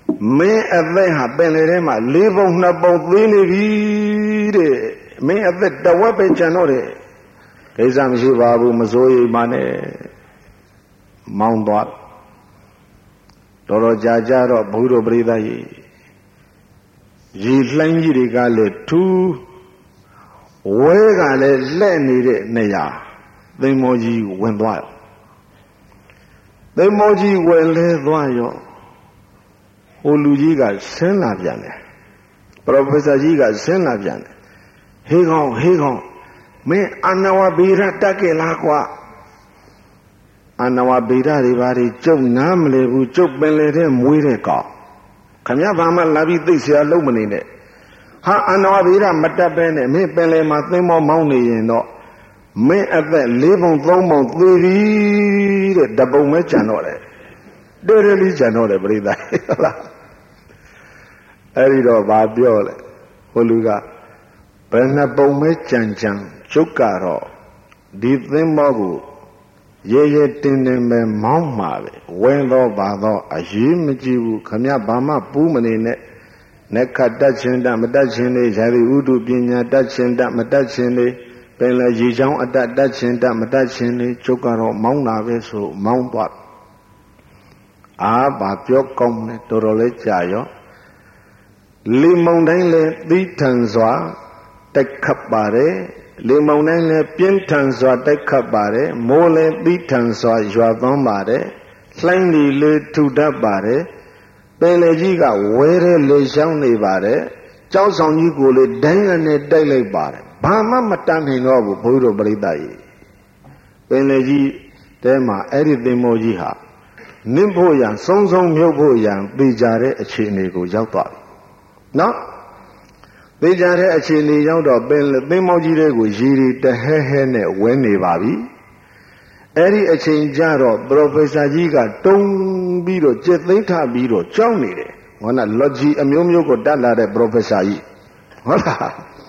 မင်းအသက်ဟာပင်လေထဲမှာလေးပုံနှစ်ပုံသေးနေပြီတဲ့မင်းအသက်တဝက်ပဲကျန်တော့တယ်ကိစ္စမရှိပါဘူးမစိုးရိမ်ပါနဲ့မောင်းသွားတော်တော်ကြာကြတော့ဘုရားပရိသတ်ကြီးရေလှိုင်းကြီးတွေကလည်းထူးဝဲကလည်းလက်နေတဲ့နေရာသိမ်မောကြီးဝင်သွားရောသိမ်မောကြီးဝင်လဲသွားရောဟိုလူကြီးကဆင်းလာပြန်တယ်ပရိုဖက်ဆာကြီးကဆင်းလာပြန်တယ်ဟေးကောင်ဟေးကောင်မင်းအနဝဗေဒတက်ကြလားကွာအနဝဗေဒတွေဘာတွေကျုပ်နားမလဲဘူးကျုပ်ပင်လေတဲ့မွေးတဲ့ကောင်ခမရဘာမှလာပြီးသိစရာလုံးမနေနဲ့ဟာအနဝဗေဒမတက်ပဲနဲ့မင်းပင်လေမှာသင်္ဘောမောင်းနေရင်တော့မင်းအသက်လေးပုံသုံးပုံသေပြီတဲ့တပုံပဲကြံတော့တယ်တေရလေးကြံတော့တယ်ပြိဿဟုတ်လားအဲ့ဒီတော့ဗာပြောလေဟိုလူကဘယ်နှပုံပဲကြံကြံကျုပ်ကတော့ဒီသင်္ဘောကိုရဲရဲတင်းတင်းပဲမောင်းမှာပဲဝဲတော့ပါတော့အရေးမကြည့်ဘူးခမဘာမှပူးမနေနဲ့နက္ခတတ်ချင်းတမတတ်ချင်းလေးဇာတိဥဒုပညာတတ်ချင်းတမတတ်ချင်းလေးပင်လေရေချောင်းအတတ်တတ်ချင်းတမတတ်ချင်းလေးကျုပ်ကတော့မောင်းတာပဲဆိုမောင်းသွားအာဘာပြောကောင်းတယ်တော်တော်လေးကြာရောလေမုန်တိုင်းလည်းသီးထန်စွာတိုက်ခတ်ပါတယ်လေမုန်တိုင်းလည်းပြင်းထန်စွာတိုက်ခတ်ပါတယ်မိုးလည်းသီးထန်စွာရွာသွန်းပါတယ်လှိုင်းတွေလည်းထူတတ်ပါတယ်ပင်လေကြီးကဝဲတဲ့လေရှောင်းနေပါတယ်ကြောက်ဆောင်ကြီးကိုလေဒိုင်းနဲ့တိုက်လိုက်ပါတယ်ဘာမှမတန်နိုင်တော့ဘူးဘုရားပရိသတ်ကြီးပင်လေကြီးတဲမှာအဲ့ဒီသင်္ဘောကြီးဟာနင့်ဖို့ရန်စုံစုံမြုပ်ဖို့ရန်သိကြတဲ့အခြေအနေကိုရောက်သွားပြီနော်သိကြတဲ့အခြေအနေရောက်တော့ပင်သင်္ဘောကြီးတွေကိုရေရီတဟဲဟဲနဲ့ဝဲနေပါပြီအဲ့ဒီအချိန်ကျတော့ပရိုဖက်ဆာကြီးကတုံးပြီးတော့ကြက်သိမ်းထပြီးတော့ကြောက်နေတယ်ဟောနာ logic အမျိုးမျိုးကိုတတ်လာတဲ့ပရိုဖက်ဆာကြီးဟုတ်လား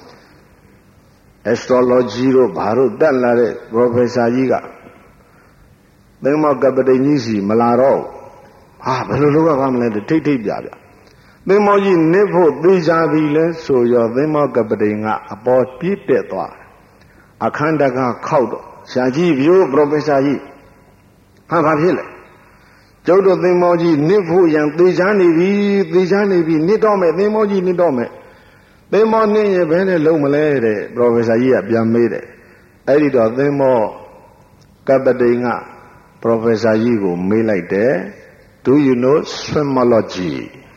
astrology တို့ဘာတို့တတ်လာတဲ့ပရိုဖက်ဆာကြီးကသင်္ဘောကပတိန်ကြီးစီမလာတော့ဟာဘယ်လိုလုပ်ရပါမလဲထိတ်ထိတ်ပြပြသင်္ဘောကြီးနစ်ဖို့သိကြပြီလဲဆိုရောသင်္ဘောကပတိန်ကအပေါ်ပြည့်တက်သွားအခန္ဓာကခောက်တော့ရှာကြီးပြိုးပရိုဖက်ဆာကြီးဟာဘာဖြစ်လဲကျုပ်တို့သင်္ဘောကြီးနစ်ဖို့ရန်သိကြနေပြီသိကြနေပြီနစ်တော့မယ်သင်္ဘောကြီးနစ်တော့မယ်သင်္ဘောနစ်ရင်ဘယ်နဲ့လုံးမလဲတဲ့ပရိုဖက်ဆာကြီးကပြန်မေးတယ်အဲ့ဒီတော့သင်္ဘောကပတိန်ကပရိုဖက်ဆာကြီးကိုမေးလိုက်တယ် Do you know swimology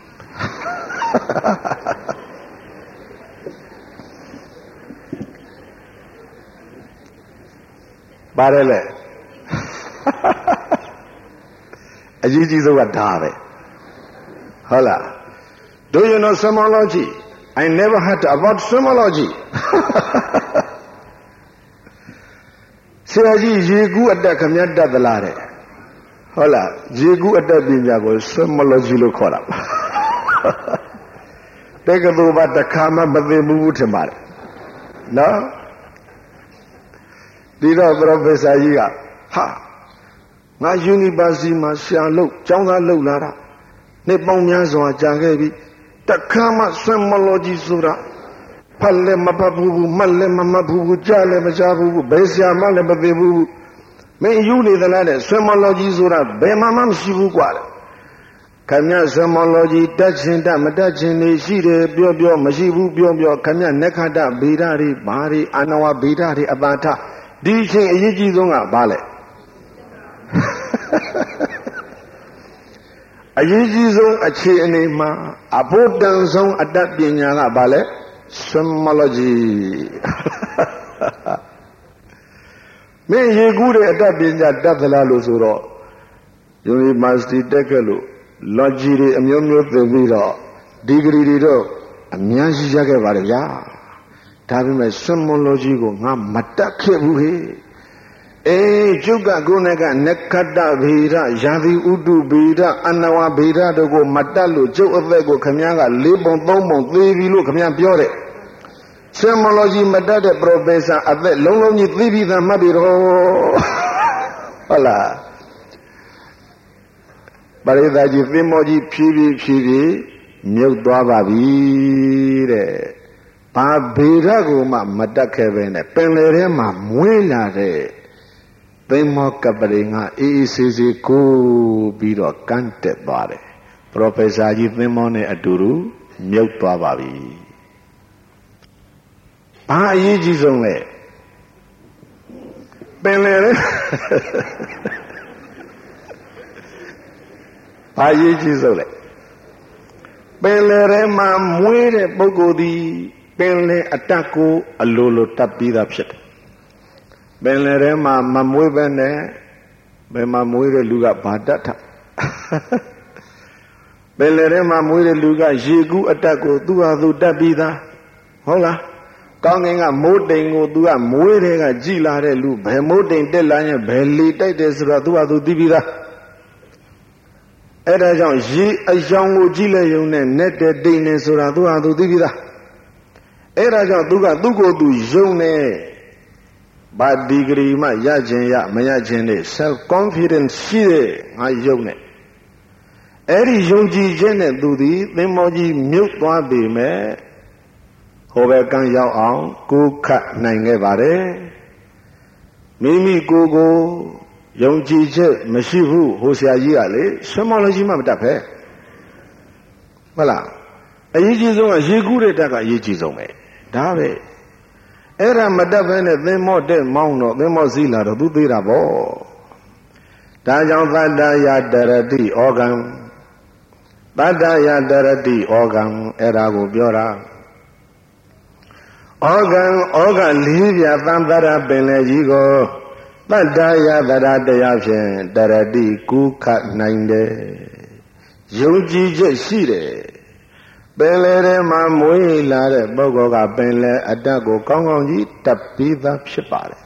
ပါတယ်လေအကြီးကြီးဆုံးကဒါပဲဟုတ်လား Do you know swimology I never heard about swimology ဆရာကြီးရေကူးအတက်ခမတ်တက်သလားတဲ့ဟုတ်လားရေကူးအတက်ပညာကို swimology လို့ခေါ်တာတက္ကသိုလ်မှာတစ်ခါမှမသိဘူးထင်ပါတယ်နော်ဒီတော့ professor ကြီးကဟာငါ university မှာဆရာလုပ်ကျောင်းသားလုပ်လာတာနှစ်ပေါင်းများစွာကြာခဲ့ပြီတစ်ခါမှ swimology ဆိုတာဖတ်လည်းမဖတ်ဘူးမှတ်လည်းမမှတ်ဘူးကြားလည်းမကြားဘူးဘယ်ဆရာမှလည်းမသိဘူးမင်းယူနေသလားတဲ့ swimology ဆိုတာဘယ်မှမရှိဘူးကွာခင်ဗျ swimology တက်ချင်းတက်မတက်ချင်းနေရှိတယ်ပြောပြောမရှိဘူးပြောပြောခင်ဗျနက္ခတဗေဒတွေဘာတွေအနဝဗေဒတွေအပါထဒီအချိန်အရေးကြီးဆုံးကဘာလဲအရေးကြီးဆုံးအခြေအနေမှာအဖို့တန်ဆုံးအတတ်ပညာကဘာလဲ swimology မင်းရေကူးတဲ့အတတ်ပညာတတ်သလားလို့ဆိုတော့ university တက်ခဲ့လို့ logic တွေအမျိုးမျိုးသင်ပြီးတော့ degree တွေတော့အများကြီးရခဲ့ပါတယ်ဗျာဒါပေမဲ့ swimology ကိုငါမတတ်ခဲ့ဘူးဟေ့အေးကျုပ်ကကိုယ်နဲ့ကနက္ခတဗေဒယာတိဥတုဗေဒအနဝဗေဒတို့ကိုမတတ်လို့ကျုပ်အသက်ကိုခမည်းကလေးပုံသုံးပုံသေပြီလို့ခမည်းပြောတဲ့ swimology မတတ်တဲ့ professor အသက်လုံးလုံးကြီးသိပြီးသားမှတ်ပြီတော့ဟုတ်လားပရိသတ်ကြီးသင်္ဘောကြီးဖြည်းဖြည်းဖြည်းဖြည်းမြုပ်သွားပါပြီတဲ့ဘာဗေဒကိုမှမတက်ခဲ့ပဲနဲ့ပင်လယ်ထဲမှာမွေးလာတဲ့သင်္ဘောကပရိငါအေးအေးဆေးဆေးကိုပြီးတော့ကန်းတက်သွားတယ်ပရိုဖက်ဆာကြီးသင်္ဘောနဲ့အတူတူမြုပ်သွားပါပြီဘာအရေးကြီးဆုံးလဲပင်လယ်ထဲဘာအရေးကြီးဆုံးလဲပင်လယ်ထဲမှာမွေးတဲ့ပုဂ္ဂိုလ်သည်ပင်လယ်အတတ်ကိုအလိုလိုတတ်ပြီးသားဖြစ်တယ်ပင်လယ်ထဲမှာမမွေးပဲနဲ့ဘယ်မှာမွေးတဲ့လူကဘာတတ်တာပင်လယ်ထဲမှာမွေးတဲ့လူကရေကူးအတတ်ကိုသူ့ဟာသူတတ်ပြီးသားဟုတ်လားကောင်းကင်ကမိုးတိမ်ကိုသူကမွေးတဲ့ကကြည်လာတဲ့လူဘယ်မိုးတိမ်တက်လာရင်ဘယ်လေတိုက်တယ်ဆိုတော့သူ့ဟာသူသိပြီးသားအဲ့ဒါကြောင့်ရေအယောင်ကိုကြည့်လိုက်ရုံနဲ့နဲ့တဲ့တိမ်နေဆိုတာသူဟာသူသိပြီးသားအဲ့ဒါကြောင့်သူကသူ့ကိုယ်သူယုံနေဘာဒီဂရီမှရခြင်းရမရခြင်းနဲ့ self confidence ရှိတဲ့ငါယုံနေအဲ့ဒီယုံကြည်ခြင်းနဲ့သူသည်သင်္ဘောကြီးမြုပ်သွားပြီမဲ့ဟိုဘက်ကန်းရောက်အောင်ကိုးခတ်နိုင်ခဲ့ပါတယ်မိမိကိုယ်ကိုယုံကြည်ချက်မရှိဘူးဟိုဆရာကြီးကလေဆွမ်းမောလို့ရှိမှမတတ်ပဲဟုတ်လားအရေးကြီးဆုံးကရေကူးတဲ့တက်ကအရေးကြီးဆုံးပဲဒါပဲအဲ့ဒါမတတ်ပဲနဲ့သင်္ဘောတက်မောင်းတော့သင်္ဘောစီးလာတော့သူသေးတာပေါ့ဒါကြောင့်သတ္တယတရတိဩကံသတ္တယတရတိဩကံအဲ့ဒါကိုပြောတာဩကံဩကလေးပြသံသရပင်လေကြီးကိုတတ္တယတရတရားဖြင့်တရတိကူးခတ်နိုင်တယ်ယုံကြည်ချက်ရှိတယ်ပင်လယ်ထဲမှာမွေးလာတဲ့ပုဂ္ဂိုလ်ကပင်လယ်အတတ်ကိုကောင်းကောင်းကြီးတတ်ပြီးသားဖြစ်ပါတယ်